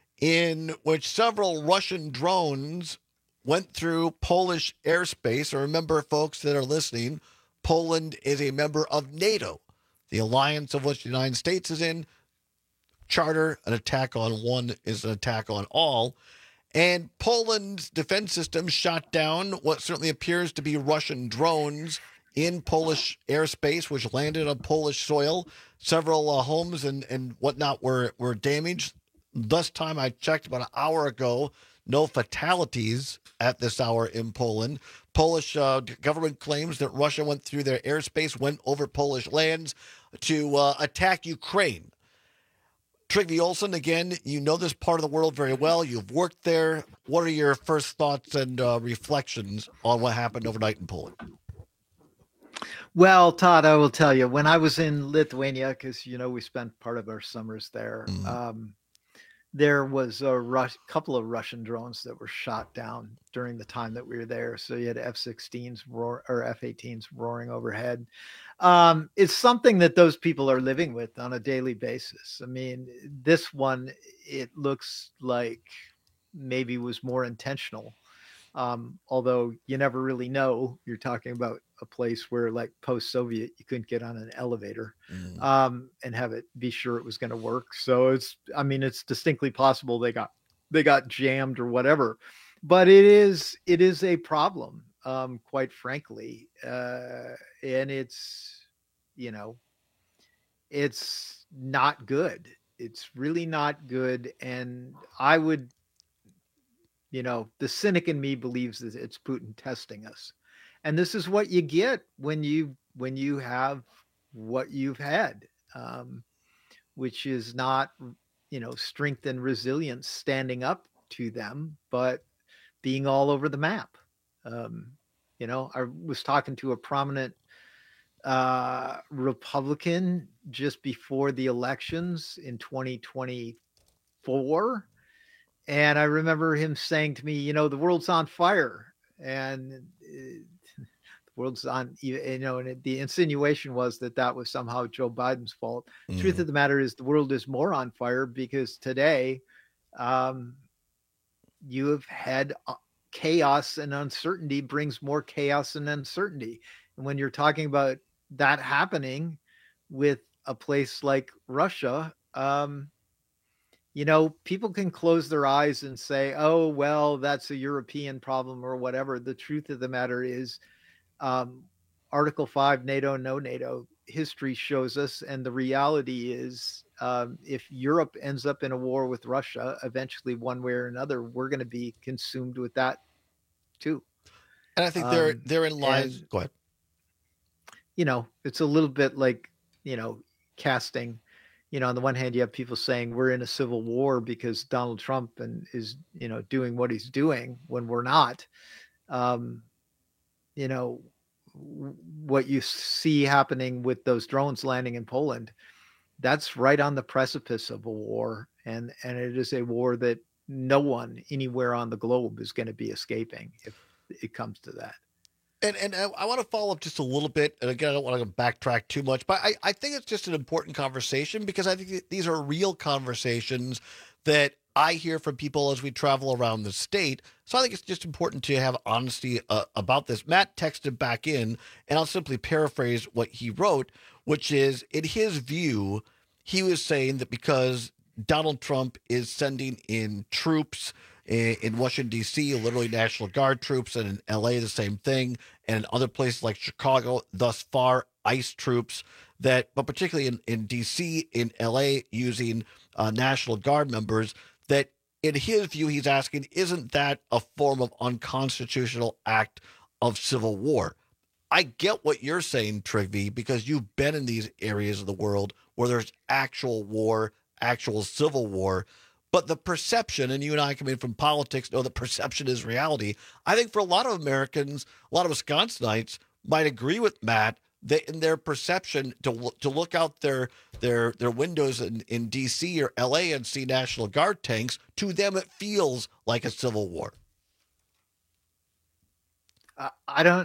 in which several Russian drones went through Polish airspace. And remember, folks that are listening, Poland is a member of NATO, the alliance of which the United States is in. Charter, an attack on one is an attack on all. And Poland's defense system shot down what certainly appears to be Russian drones in Polish airspace, which landed on Polish soil. Several uh, homes and, and whatnot were, were damaged. Thus time I checked about an hour ago, no fatalities at this hour in Poland. Polish uh, government claims that Russia went through their airspace, went over Polish lands to uh, attack Ukraine. Trygve Olsen, again, you know this part of the world very well. You've worked there. What are your first thoughts and uh, reflections on what happened overnight in Poland? Well, Todd, I will tell you, when I was in Lithuania, because, you know, we spent part of our summers there, mm-hmm. um, there was a Rus- couple of Russian drones that were shot down during the time that we were there. So you had F sixteens roar, or F eighteens roaring overhead. Um, it's something that those people are living with on a daily basis. I mean, this one, it looks like maybe was more intentional. Um, although you never really know. You're talking about a place where, like post-Soviet, you couldn't get on an elevator mm. um, and have it be sure it was going to work. So it's, I mean, it's distinctly possible they got they got jammed or whatever. But it is it is a problem, um, quite frankly, uh, and it's you know, it's not good. It's really not good, and I would. You know, the cynic in me believes that it's Putin testing us. And this is what you get when you when you have what you've had, um, which is not, you know, strength and resilience standing up to them, but being all over the map. Um, you know, I was talking to a prominent uh, Republican just before the elections in twenty twenty four. And I remember him saying to me, you know, the world's on fire. And uh, the world's on, you know, and it, the insinuation was that that was somehow Joe Biden's fault. Mm. Truth of the matter is the world is more on fire because today um, you have had chaos, and uncertainty brings more chaos and uncertainty. And when you're talking about that happening with a place like Russia, um, you know, people can close their eyes and say, oh, well, that's a European problem or whatever. The truth of the matter is um, Article five, NATO, no NATO, history shows us. And the reality is um, if Europe ends up in a war with Russia, eventually one way or another, we're going to be consumed with that too. And I think there, um, therein lies, go ahead. You know, it's a little bit like, you know, casting, you know, on the one hand, you have people saying we're in a civil war because Donald Trump and is, you know, doing what he's doing when we're not. Um, you know, what you see happening with those drones landing in Poland, that's right on the precipice of a war. And, and it is a war that no one anywhere on the globe is going to be escaping if it comes to that. And and I, I want to follow up just a little bit. And again, I don't want to backtrack too much, but I, I think it's just an important conversation because I think these are real conversations that I hear from people as we travel around the state. So I think it's just important to have honesty uh, about this. Matt texted back in, and I'll simply paraphrase what he wrote, which is, in his view, he was saying that because Donald Trump is sending in troops in Washington, D C, literally National Guard troops, and in L A, the same thing, and in other places like Chicago, thus far, ICE troops, that, but particularly in, in D C, in L A, using uh, National Guard members, that in his view, he's asking, isn't that a form of unconstitutional act of civil war? I get what you're saying, Trygve, because you've been in these areas of the world where there's actual war, actual civil war. But the perception, and you and I coming from politics know that perception is reality. I think for a lot of Americans, a lot of Wisconsinites might agree with Matt that in their perception to to look out their their their windows in, in D C or L A and see National Guard tanks, to them it feels like a civil war. Uh, I don't.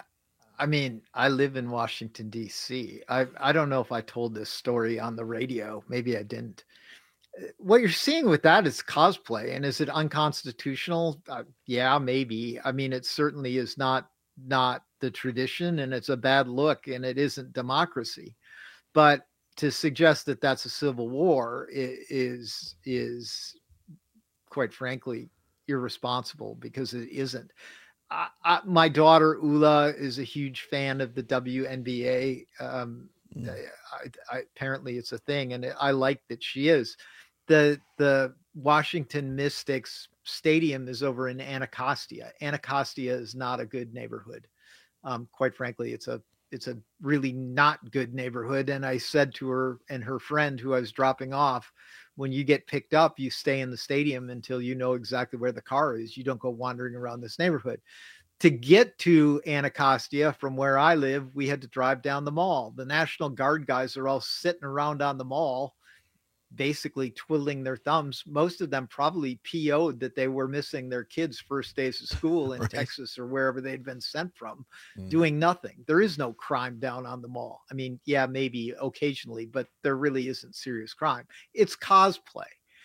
I mean, I live in Washington, D C. I I don't know if I told this story on the radio. Maybe I didn't. What you're seeing with that is cosplay. And is it unconstitutional? Uh, yeah, maybe. I mean, it certainly is not not the tradition, and it's a bad look, and it isn't democracy. But to suggest that that's a civil war is is quite frankly irresponsible, because it isn't. I, I, my daughter Ula is a huge fan of the W N B A. Um, mm. I, I, apparently, it's a thing, and I like that she is. The the Washington Mystics stadium is over in Anacostia. Anacostia is not a good neighborhood. Um, quite frankly, it's a it's a really not good neighborhood. And I said to her and her friend who I was dropping off, when you get picked up, you stay in the stadium until you know exactly where the car is. You don't go wandering around this neighborhood. To get to Anacostia from where I live, we had to drive down the mall. The National Guard guys are all sitting around on the mall, basically twiddling their thumbs. Most of them probably P O'd that they were missing their kids' first days of school in right. Texas or wherever they'd been sent from, mm. doing nothing. There is no crime down on the mall. I mean, yeah, maybe occasionally, but there really isn't serious crime. It's cosplay.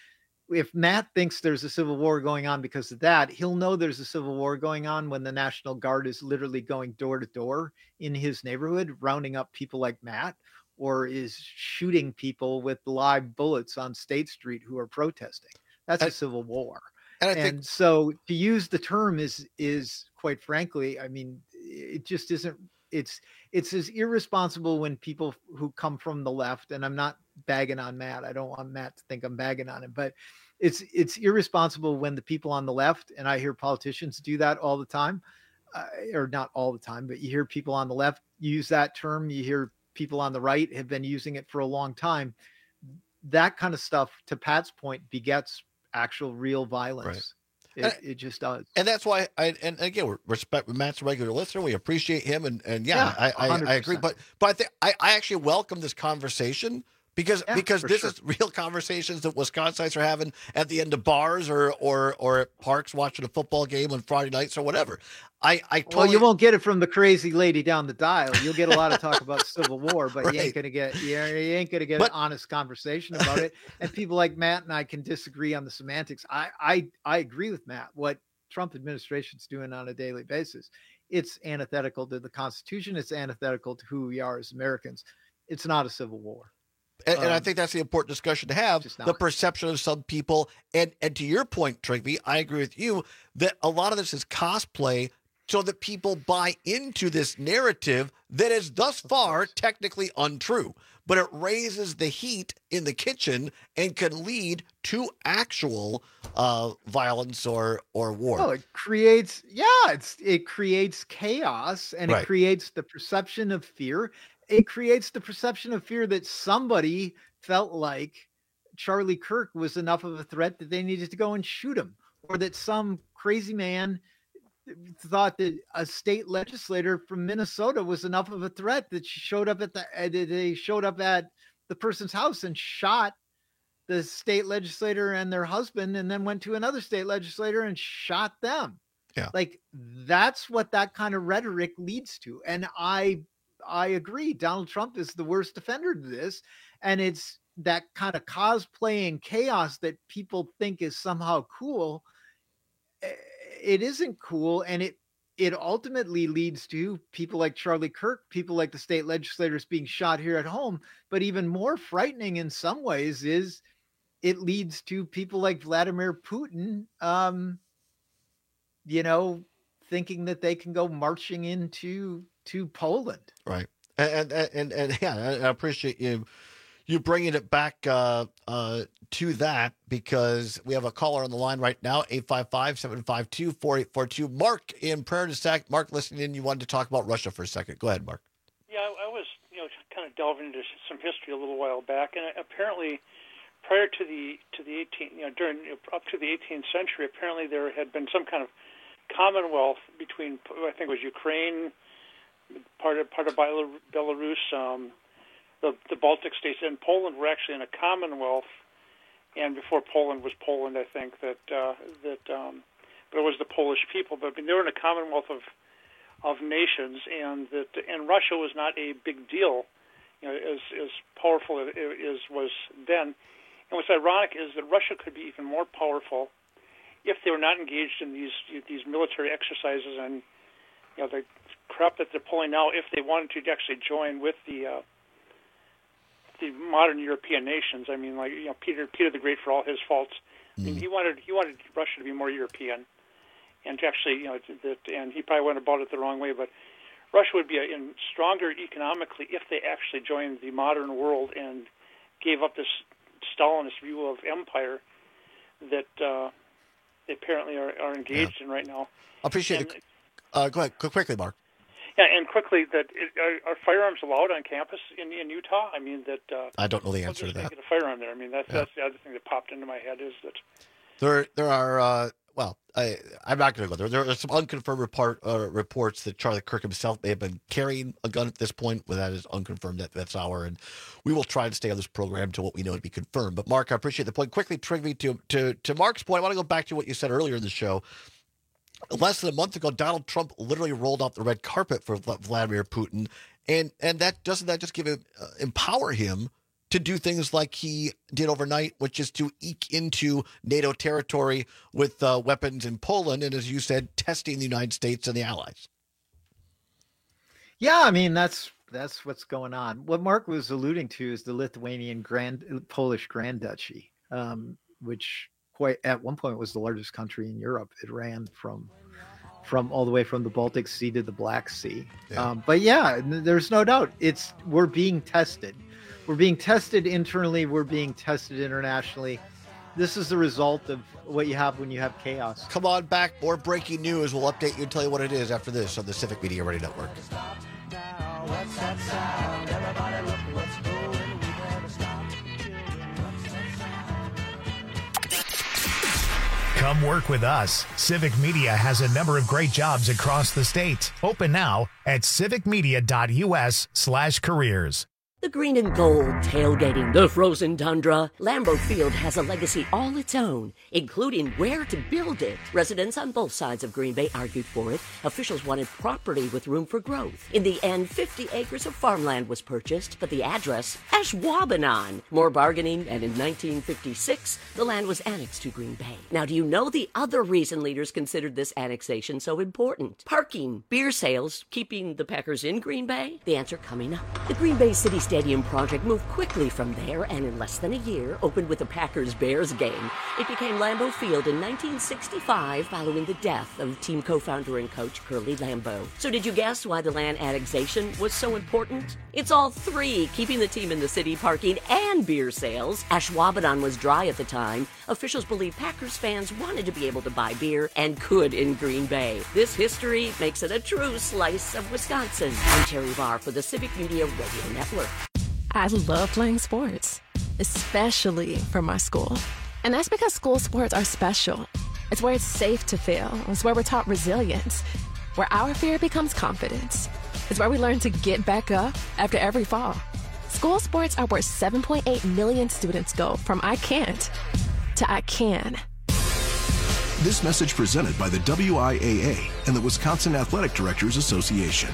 If Matt thinks there's a civil war going on because of that, he'll know there's a civil war going on when the National Guard is literally going door to door in his neighborhood, rounding up people like Matt, or is shooting people with live bullets on State Street who are protesting. That's a civil war. And, I and think- so to use the term is, is quite frankly, I mean, it just isn't, it's, it's as irresponsible when people who come from the left, and I'm not bagging on Matt. I don't want Matt to think I'm bagging on him, but it's, it's irresponsible when the people on the left, and I hear politicians do that all the time, uh, or not all the time, but you hear people on the left use that term. You hear people on the right have been using it for a long time. That kind of stuff, to Pat's point, begets actual real violence. Right. It, it just does. And that's why I, and again, we respect Matt's a regular listener. We appreciate him. And, and yeah, yeah I, I, I agree. But, but I think I, I actually welcome this conversation Because Yeah, because for this sure. is real conversations that Wisconsinites are having at the end of bars or or or at parks watching a football game on Friday nights or whatever. I I totally, Well, you won't get it from the crazy lady down the dial. You'll get a lot of talk about Civil War, but Right. you ain't gonna get you ain't gonna get But- an honest conversation about it. And people like Matt and I can disagree on the semantics. I I I agree with Matt. What Trump administration's doing on a daily basis, it's antithetical to the Constitution. It's antithetical to who we are as Americans. It's not a civil war. And, and I Um, think that's the important discussion to have, just the not. perception of some people. And and to your point, Trigby, I agree with you that a lot of this is cosplay so that people buy into this narrative that is thus far technically untrue. But it raises the heat in the kitchen and can lead to actual uh, violence or, or war. Well, it creates, yeah, it's it creates chaos and Right. it creates the perception of fear. It creates the perception of fear that somebody felt like Charlie Kirk was enough of a threat that they needed to go and shoot him, or that some crazy man thought that a state legislator from Minnesota was enough of a threat that she showed up at the uh, that they showed up at the person's house and shot the state legislator and their husband, and then went to another state legislator and shot them. Yeah. Like that's what that kind of rhetoric leads to. And I I agree. Donald Trump is the worst offender to this. And it's that kind of cosplaying chaos that people think is somehow cool. Eh, It isn't cool. And it it ultimately leads to people like Charlie Kirk, people like the state legislators being shot here at home. But even more frightening in some ways is it leads to people like Vladimir Putin, um, you know, thinking that they can go marching into to Poland. Right. And, and, and, and yeah, I I appreciate you, you bringing it back uh, uh, to that, because we have a caller on the line right now, eight five five, seven five two, four eight four two. Mark in Prairie du Sac. Mark, listening in, you wanted to talk about Russia for a second. Go ahead, Mark. Yeah, I, I was, you know, kind of delving into some history a little while back, and apparently, prior to the to the eighteenth, you know, during up to the eighteenth century, apparently there had been some kind of commonwealth between, I think it was Ukraine, part of part of Belarus, um, the the Baltic states, and Poland were actually in a commonwealth. And before Poland was Poland, I think that uh, that, um, but it was the Polish people. But I mean, they were in a commonwealth of of nations, and that and Russia was not a big deal, you know, as as powerful as it was then. And what's ironic is that Russia could be even more powerful if they were not engaged in these these military exercises and, you know, the crap that they're pulling now. If they wanted to actually join with the uh, the modern European nations, I mean, like, you know, Peter Peter the Great, for all his faults, I mean, he wanted he wanted Russia to be more European, and to actually, you know, that, and he probably went about it the wrong way, but Russia would be in stronger economically if they actually joined the modern world and gave up this Stalinist view of empire that uh, they apparently are, are engaged yeah. in right now. I appreciate and, it. Uh, go ahead, quickly, Mark. Yeah, and quickly, that it, are, are firearms allowed on campus in in Utah? I mean, that uh, I don't know the answer to that. Get a firearm there. I mean, that's yeah. that's the other thing that popped into my head is that there there are. Uh, well, I I'm not going to go there. There are some unconfirmed report uh, reports that Charlie Kirk himself may have been carrying a gun at this point, but that is unconfirmed at this hour, and we will try to stay on this program to what we know to be confirmed. But Mark, I appreciate the point. Quickly, Trigby, to to to Mark's point, I want to go back to what you said earlier in the show. Less than a month ago, Donald Trump literally rolled out the red carpet for Vladimir Putin, and and that doesn't that just give him uh, empower him to do things like he did overnight, which is to eke into NATO territory with uh, weapons in Poland, and as you said, testing the United States and the allies. Yeah, I mean that's that's what's going on. What Mark was alluding to is the Lithuanian Grand Polish Grand Duchy, um, which. Quite at one point was the largest country in Europe. It ran from from all the way from the Baltic Sea to the Black Sea. Yeah. Um, but yeah, there's no doubt it's we're being tested. We're being tested internally. We're being tested internationally. This is the result of what you have when you have chaos. Come on back. More breaking news. We'll update you and tell you what it is after this on the Civic Media Radio Network. What's that sound? Everybody look what's going. Come work with us. Civic Media has a number of great jobs across the state. Open now at civicmedia.us slash careers. The green and gold tailgating the frozen tundra. Lambeau Field has a legacy all its own, including where to build it. Residents on both sides of Green Bay argued for it. Officials wanted property with room for growth. In the end, fifty acres of farmland was purchased, but the address, Ashwaubenon. More bargaining, and in nineteen fifty-six, the land was annexed to Green Bay. Now, do you know the other reason leaders considered this annexation so important? Parking, beer sales, keeping the Packers in Green Bay? The answer coming up. The Green Bay City Stadium project moved quickly from there, and in less than a year, opened with a Packers-Bears game. It became Lambeau Field in nineteen sixty-five, following the death of team co-founder and coach Curly Lambeau. So did you guess why the land annexation was so important? It's all three, keeping the team in the city, parking, and beer sales. Ashwaubenon was dry at the time. Officials believe Packers fans wanted to be able to buy beer, and could in Green Bay. This history makes it a true slice of Wisconsin. I'm Terry Varr for the Civic Media Radio Network. I love playing sports, especially for my school. And that's because school sports are special. It's where it's safe to fail. It's where we're taught resilience, where our fear becomes confidence. It's where we learn to get back up after every fall. School sports are where seven point eight million students go from I can't to I can. This message presented by the W I A A and the Wisconsin Athletic Directors Association.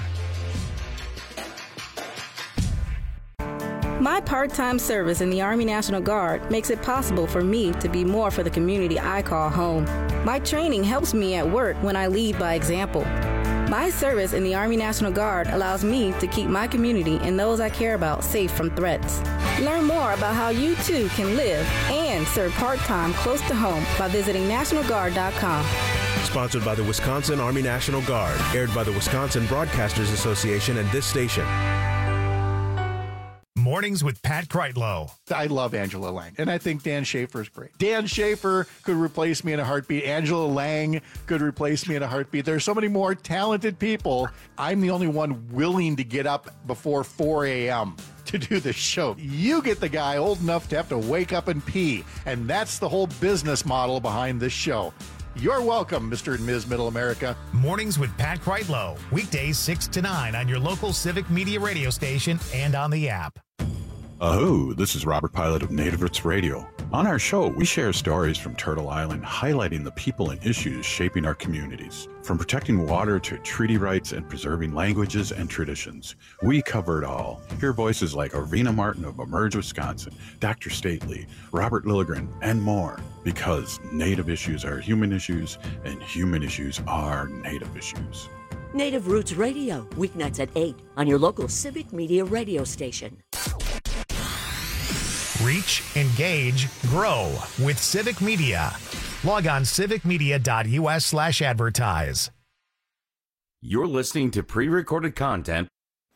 My part-time service in the Army National Guard makes it possible for me to be more for the community I call home. My training helps me at work when I lead by example. My service in the Army National Guard allows me to keep my community and those I care about safe from threats. Learn more about how you too can live and serve part-time close to home by visiting national guard dot com. Sponsored by the Wisconsin Army National Guard, aired by the Wisconsin Broadcasters Association and this station. Mornings with Pat Kreitlow. I love Angela Lang, and I think Dan Schaefer is great. Dan Schaefer could replace me in a heartbeat. Angela Lang could replace me in a heartbeat. There's so many more talented people. I'm the only one willing to get up before four a.m. to do this show. You get the guy old enough to have to wake up and pee, and that's the whole business model behind this show. You're welcome, Mister and Miz Middle America. Mornings with Pat Kreitlow. Weekdays six to nine on your local Civic Media radio station and on the app. Aho, this is Robert Pilot of Native Roots Radio. On our show, we share stories from Turtle Island highlighting the people and issues shaping our communities. From protecting water to treaty rights and preserving languages and traditions, we cover it all. Hear voices like Arena Martin of Emerge, Wisconsin, Doctor Stately, Robert Lilligren, and more. Because Native issues are human issues, and human issues are Native issues. Native Roots Radio, weeknights at eight on your local Civic Media radio station. Reach, engage, grow with Civic Media. Log on civic media dot u s slash advertise. You're listening to pre-recorded content.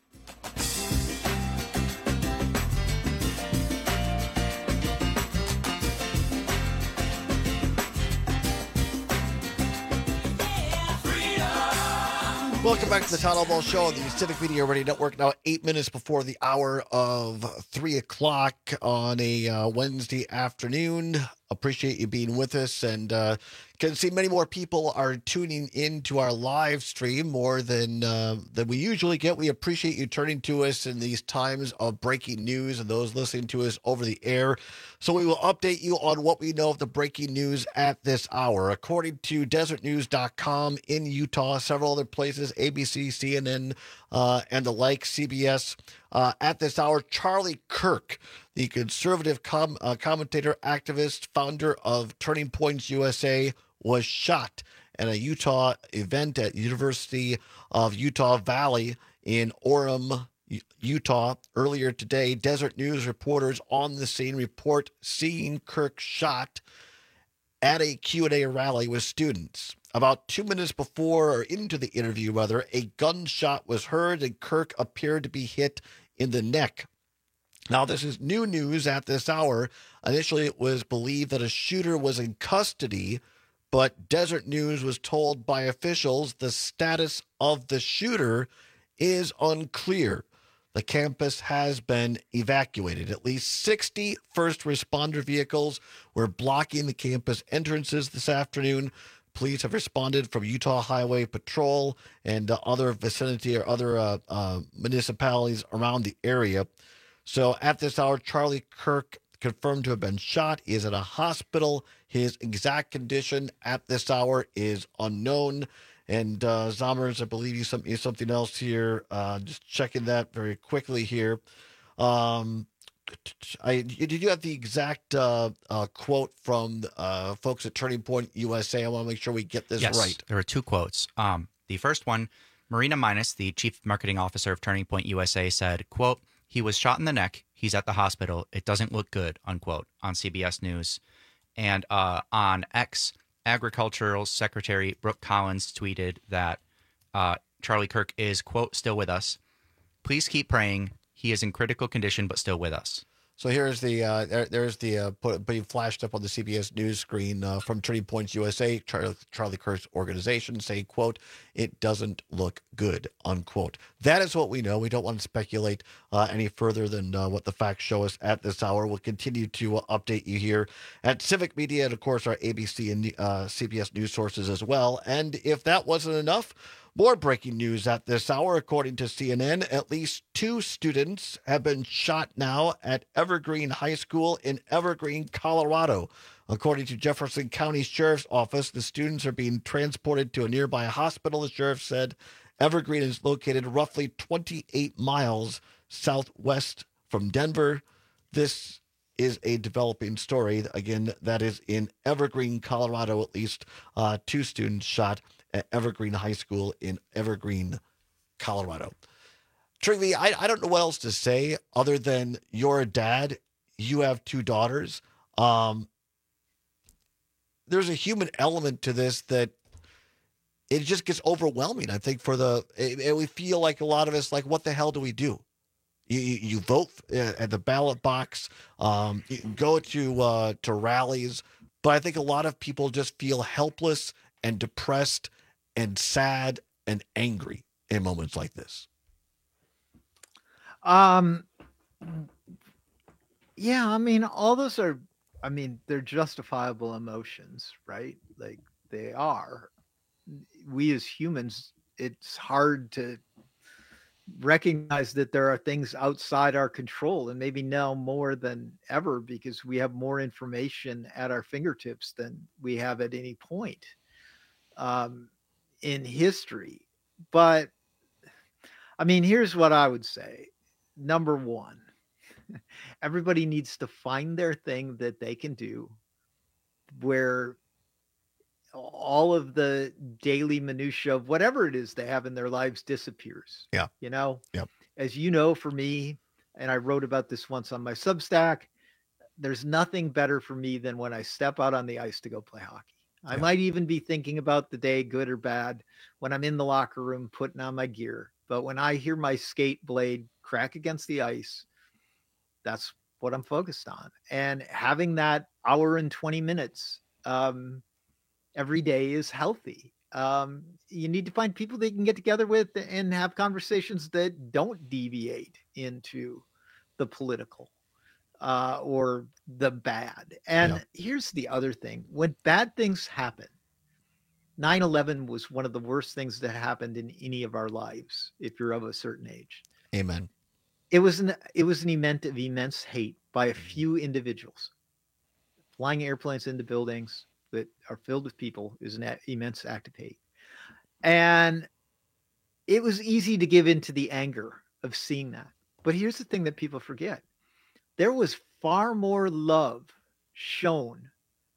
Welcome back to the Town Hall Ball Show on the Civic Media Radio Network. Now, eight minutes before the hour of three o'clock on a uh, Wednesday afternoon. Appreciate you being with us, and uh, can see many more people are tuning in to our live stream more than uh, than we usually get. We appreciate you turning to us in these times of breaking news and those listening to us over the air. So we will update you on what we know of the breaking news at this hour. According to desert news dot com in Utah, several other places, A B C, C N N, uh, and the like, C B S, uh, at this hour, Charlie Kirk, the conservative com- uh, commentator, activist, founder of Turning Points U S A, was shot at a Utah event at University of Utah Valley in Orem, Utah. Earlier today, Desert News reporters on the scene report seeing Kirk shot at a Q and A rally with students. About two minutes before, or into the interview rather, a gunshot was heard and Kirk appeared to be hit in the neck. Now, this is new news at this hour. Initially, it was believed that a shooter was in custody, but Desert News was told by officials the status of the shooter is unclear. The campus has been evacuated. At least sixty first responder vehicles were blocking the campus entrances this afternoon. Police have responded from Utah Highway Patrol and uh, other vicinity or other uh, uh, municipalities around the area. So at this hour, Charlie Kirk confirmed to have been shot. He is at a hospital. His exact condition at this hour is unknown. And uh, Zommers, I believe you sent me something else here. Uh, just checking that very quickly here. Um, I did you have the exact uh, uh, quote from uh, folks at Turning Point U S A? I want to make sure we get this yes, right. There were two quotes. Um, the first one, Marina Minus, the chief marketing officer of Turning Point U S A, said, quote, "He was shot in the neck. He's at the hospital. It doesn't look good," unquote, on C B S News. And uh, on X, Agricultural Secretary Brooke Collins tweeted that uh, Charlie Kirk is, quote, "still with us. Please keep praying. He is in critical condition, but still with us." So here's the uh, there, there's the uh, put, being flashed up on the C B S News screen uh, from Turning Points U S A, Charlie, Charlie Kirk's organization, saying, quote, "It doesn't look good," unquote. That is what we know. We don't want to speculate uh, any further than uh, what the facts show us at this hour. We'll continue to uh, update you here at Civic Media and, of course, our A B C and uh, C B S News sources as well. And if that wasn't enough, more breaking news at this hour. According to C N N, at least two students have been shot now at Evergreen High School in Evergreen, Colorado. According to Jefferson County Sheriff's Office, the students are being transported to a nearby hospital, the sheriff said. Evergreen is located roughly twenty-eight miles southwest from Denver. This is a developing story. Again, that is in Evergreen, Colorado. At least uh, two students shot at Evergreen High School in Evergreen, Colorado. Trigby, I, I don't know what else to say other than you're a dad. You have two daughters. Um, there's a human element to this that it just gets overwhelming. I think for the, it, it, we feel like a lot of us, like, what the hell do we do? You, you, you vote at the ballot box. Um, you go to uh, to rallies, but I think a lot of people just feel helpless and depressed and sad and angry in moments like this. Um, yeah, I mean, all those are, I mean, they're justifiable emotions, right? Like, they are. We as humans, it's hard to recognize that there are things outside our control, and maybe now more than ever because we have more information at our fingertips than we have at any point um, in history. But I mean, here's what I would say. Number one, everybody needs to find their thing that they can do where all of the daily minutia of whatever it is they have in their lives disappears. Yeah. You know, yeah. As you know, for me, and I wrote about this once on my Substack, there's nothing better for me than when I step out on the ice to go play hockey. I yeah. might even be thinking about the day, good or bad, when I'm in the locker room, putting on my gear. But when I hear my skate blade crack against the ice, that's what I'm focused on. And having that hour and twenty minutes, um, every day is healthy. Um, you need to find people that you can get together with and have conversations that don't deviate into the political uh, or the bad. And yeah. here's the other thing. When bad things happen, nine eleven was one of the worst things that happened in any of our lives, if you're of a certain age. Amen. It was an, it was an event of immense hate by a few individuals. Flying airplanes into buildings that are filled with people is an immense act of hate. And it was easy to give into the anger of seeing that. But here's the thing that people forget. There was far more love shown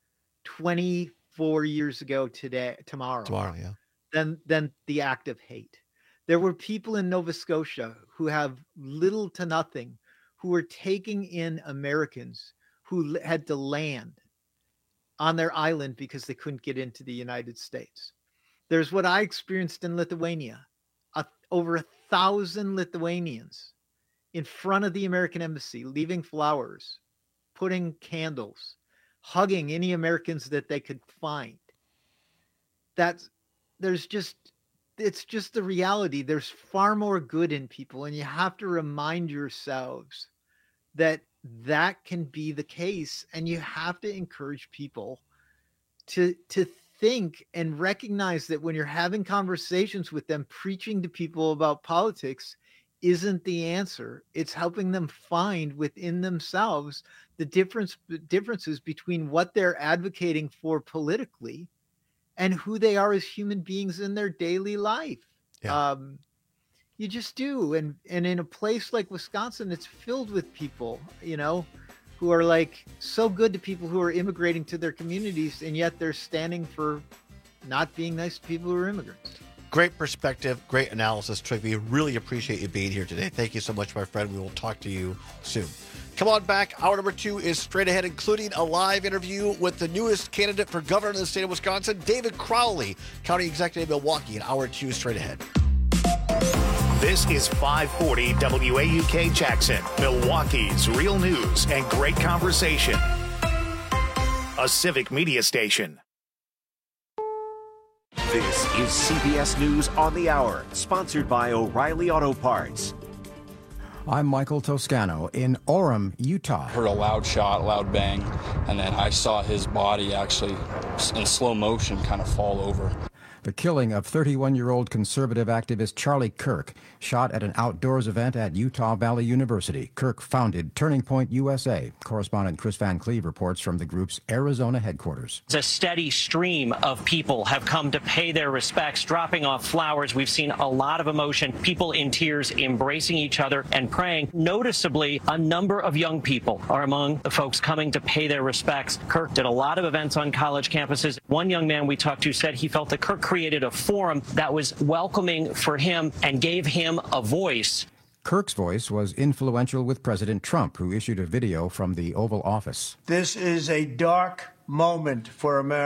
twenty-four years ago today, tomorrow, tomorrow, yeah, than, than the act of hate. There were people in Nova Scotia who have little to nothing, who were taking in Americans who had to land on their island because they couldn't get into the United States. There's what I experienced in Lithuania. Uh, over a thousand Lithuanians in front of the American embassy, leaving flowers, putting candles, hugging any Americans that they could find. That's, there's just, it's just the reality. There's far more good in people, and you have to remind yourselves that that can be the case, and you have to encourage people to to think and recognize that when you're having conversations with them, preaching to people about politics isn't the answer. It's helping them find within themselves the difference differences between what they're advocating for politically and who they are as human beings in their daily life. Yeah. Um, you just do. And, and in a place like Wisconsin, it's filled with people, you know, who are like so good to people who are immigrating to their communities, and yet they're standing for not being nice to people who are immigrants. Great perspective, great analysis, Trygve. Really appreciate you being here today. Thank you so much, my friend. We will talk to you soon. Come on back. Hour number two is straight ahead, including a live interview with the newest candidate for governor of the state of Wisconsin, David Crowley, county executive in Milwaukee. In hour two, straight ahead. This is five forty W A U K Jackson, Milwaukee's real news and great conversation. A civic media station. This is C B S News on the Hour, sponsored by O'Reilly Auto Parts. I'm Michael Toscano in Orem, Utah. Heard a loud shot, loud bang, and then I saw his body actually in slow motion kind of fall over. The killing of thirty-one-year-old conservative activist Charlie Kirk, shot at an outdoors event at Utah Valley University. Kirk founded Turning Point U S A. Correspondent Chris Van Cleve reports from the group's Arizona headquarters. A steady stream of people have come to pay their respects, dropping off flowers. We've seen a lot of emotion, people in tears embracing each other and praying. Noticeably, a number of young people are among the folks coming to pay their respects. Kirk did a lot of events on college campuses. One young man we talked to said he felt that Kirk created a forum that was welcoming for him and gave him a voice. Kirk's voice was influential with President Trump, who issued a video from the Oval Office. This is a dark moment for America.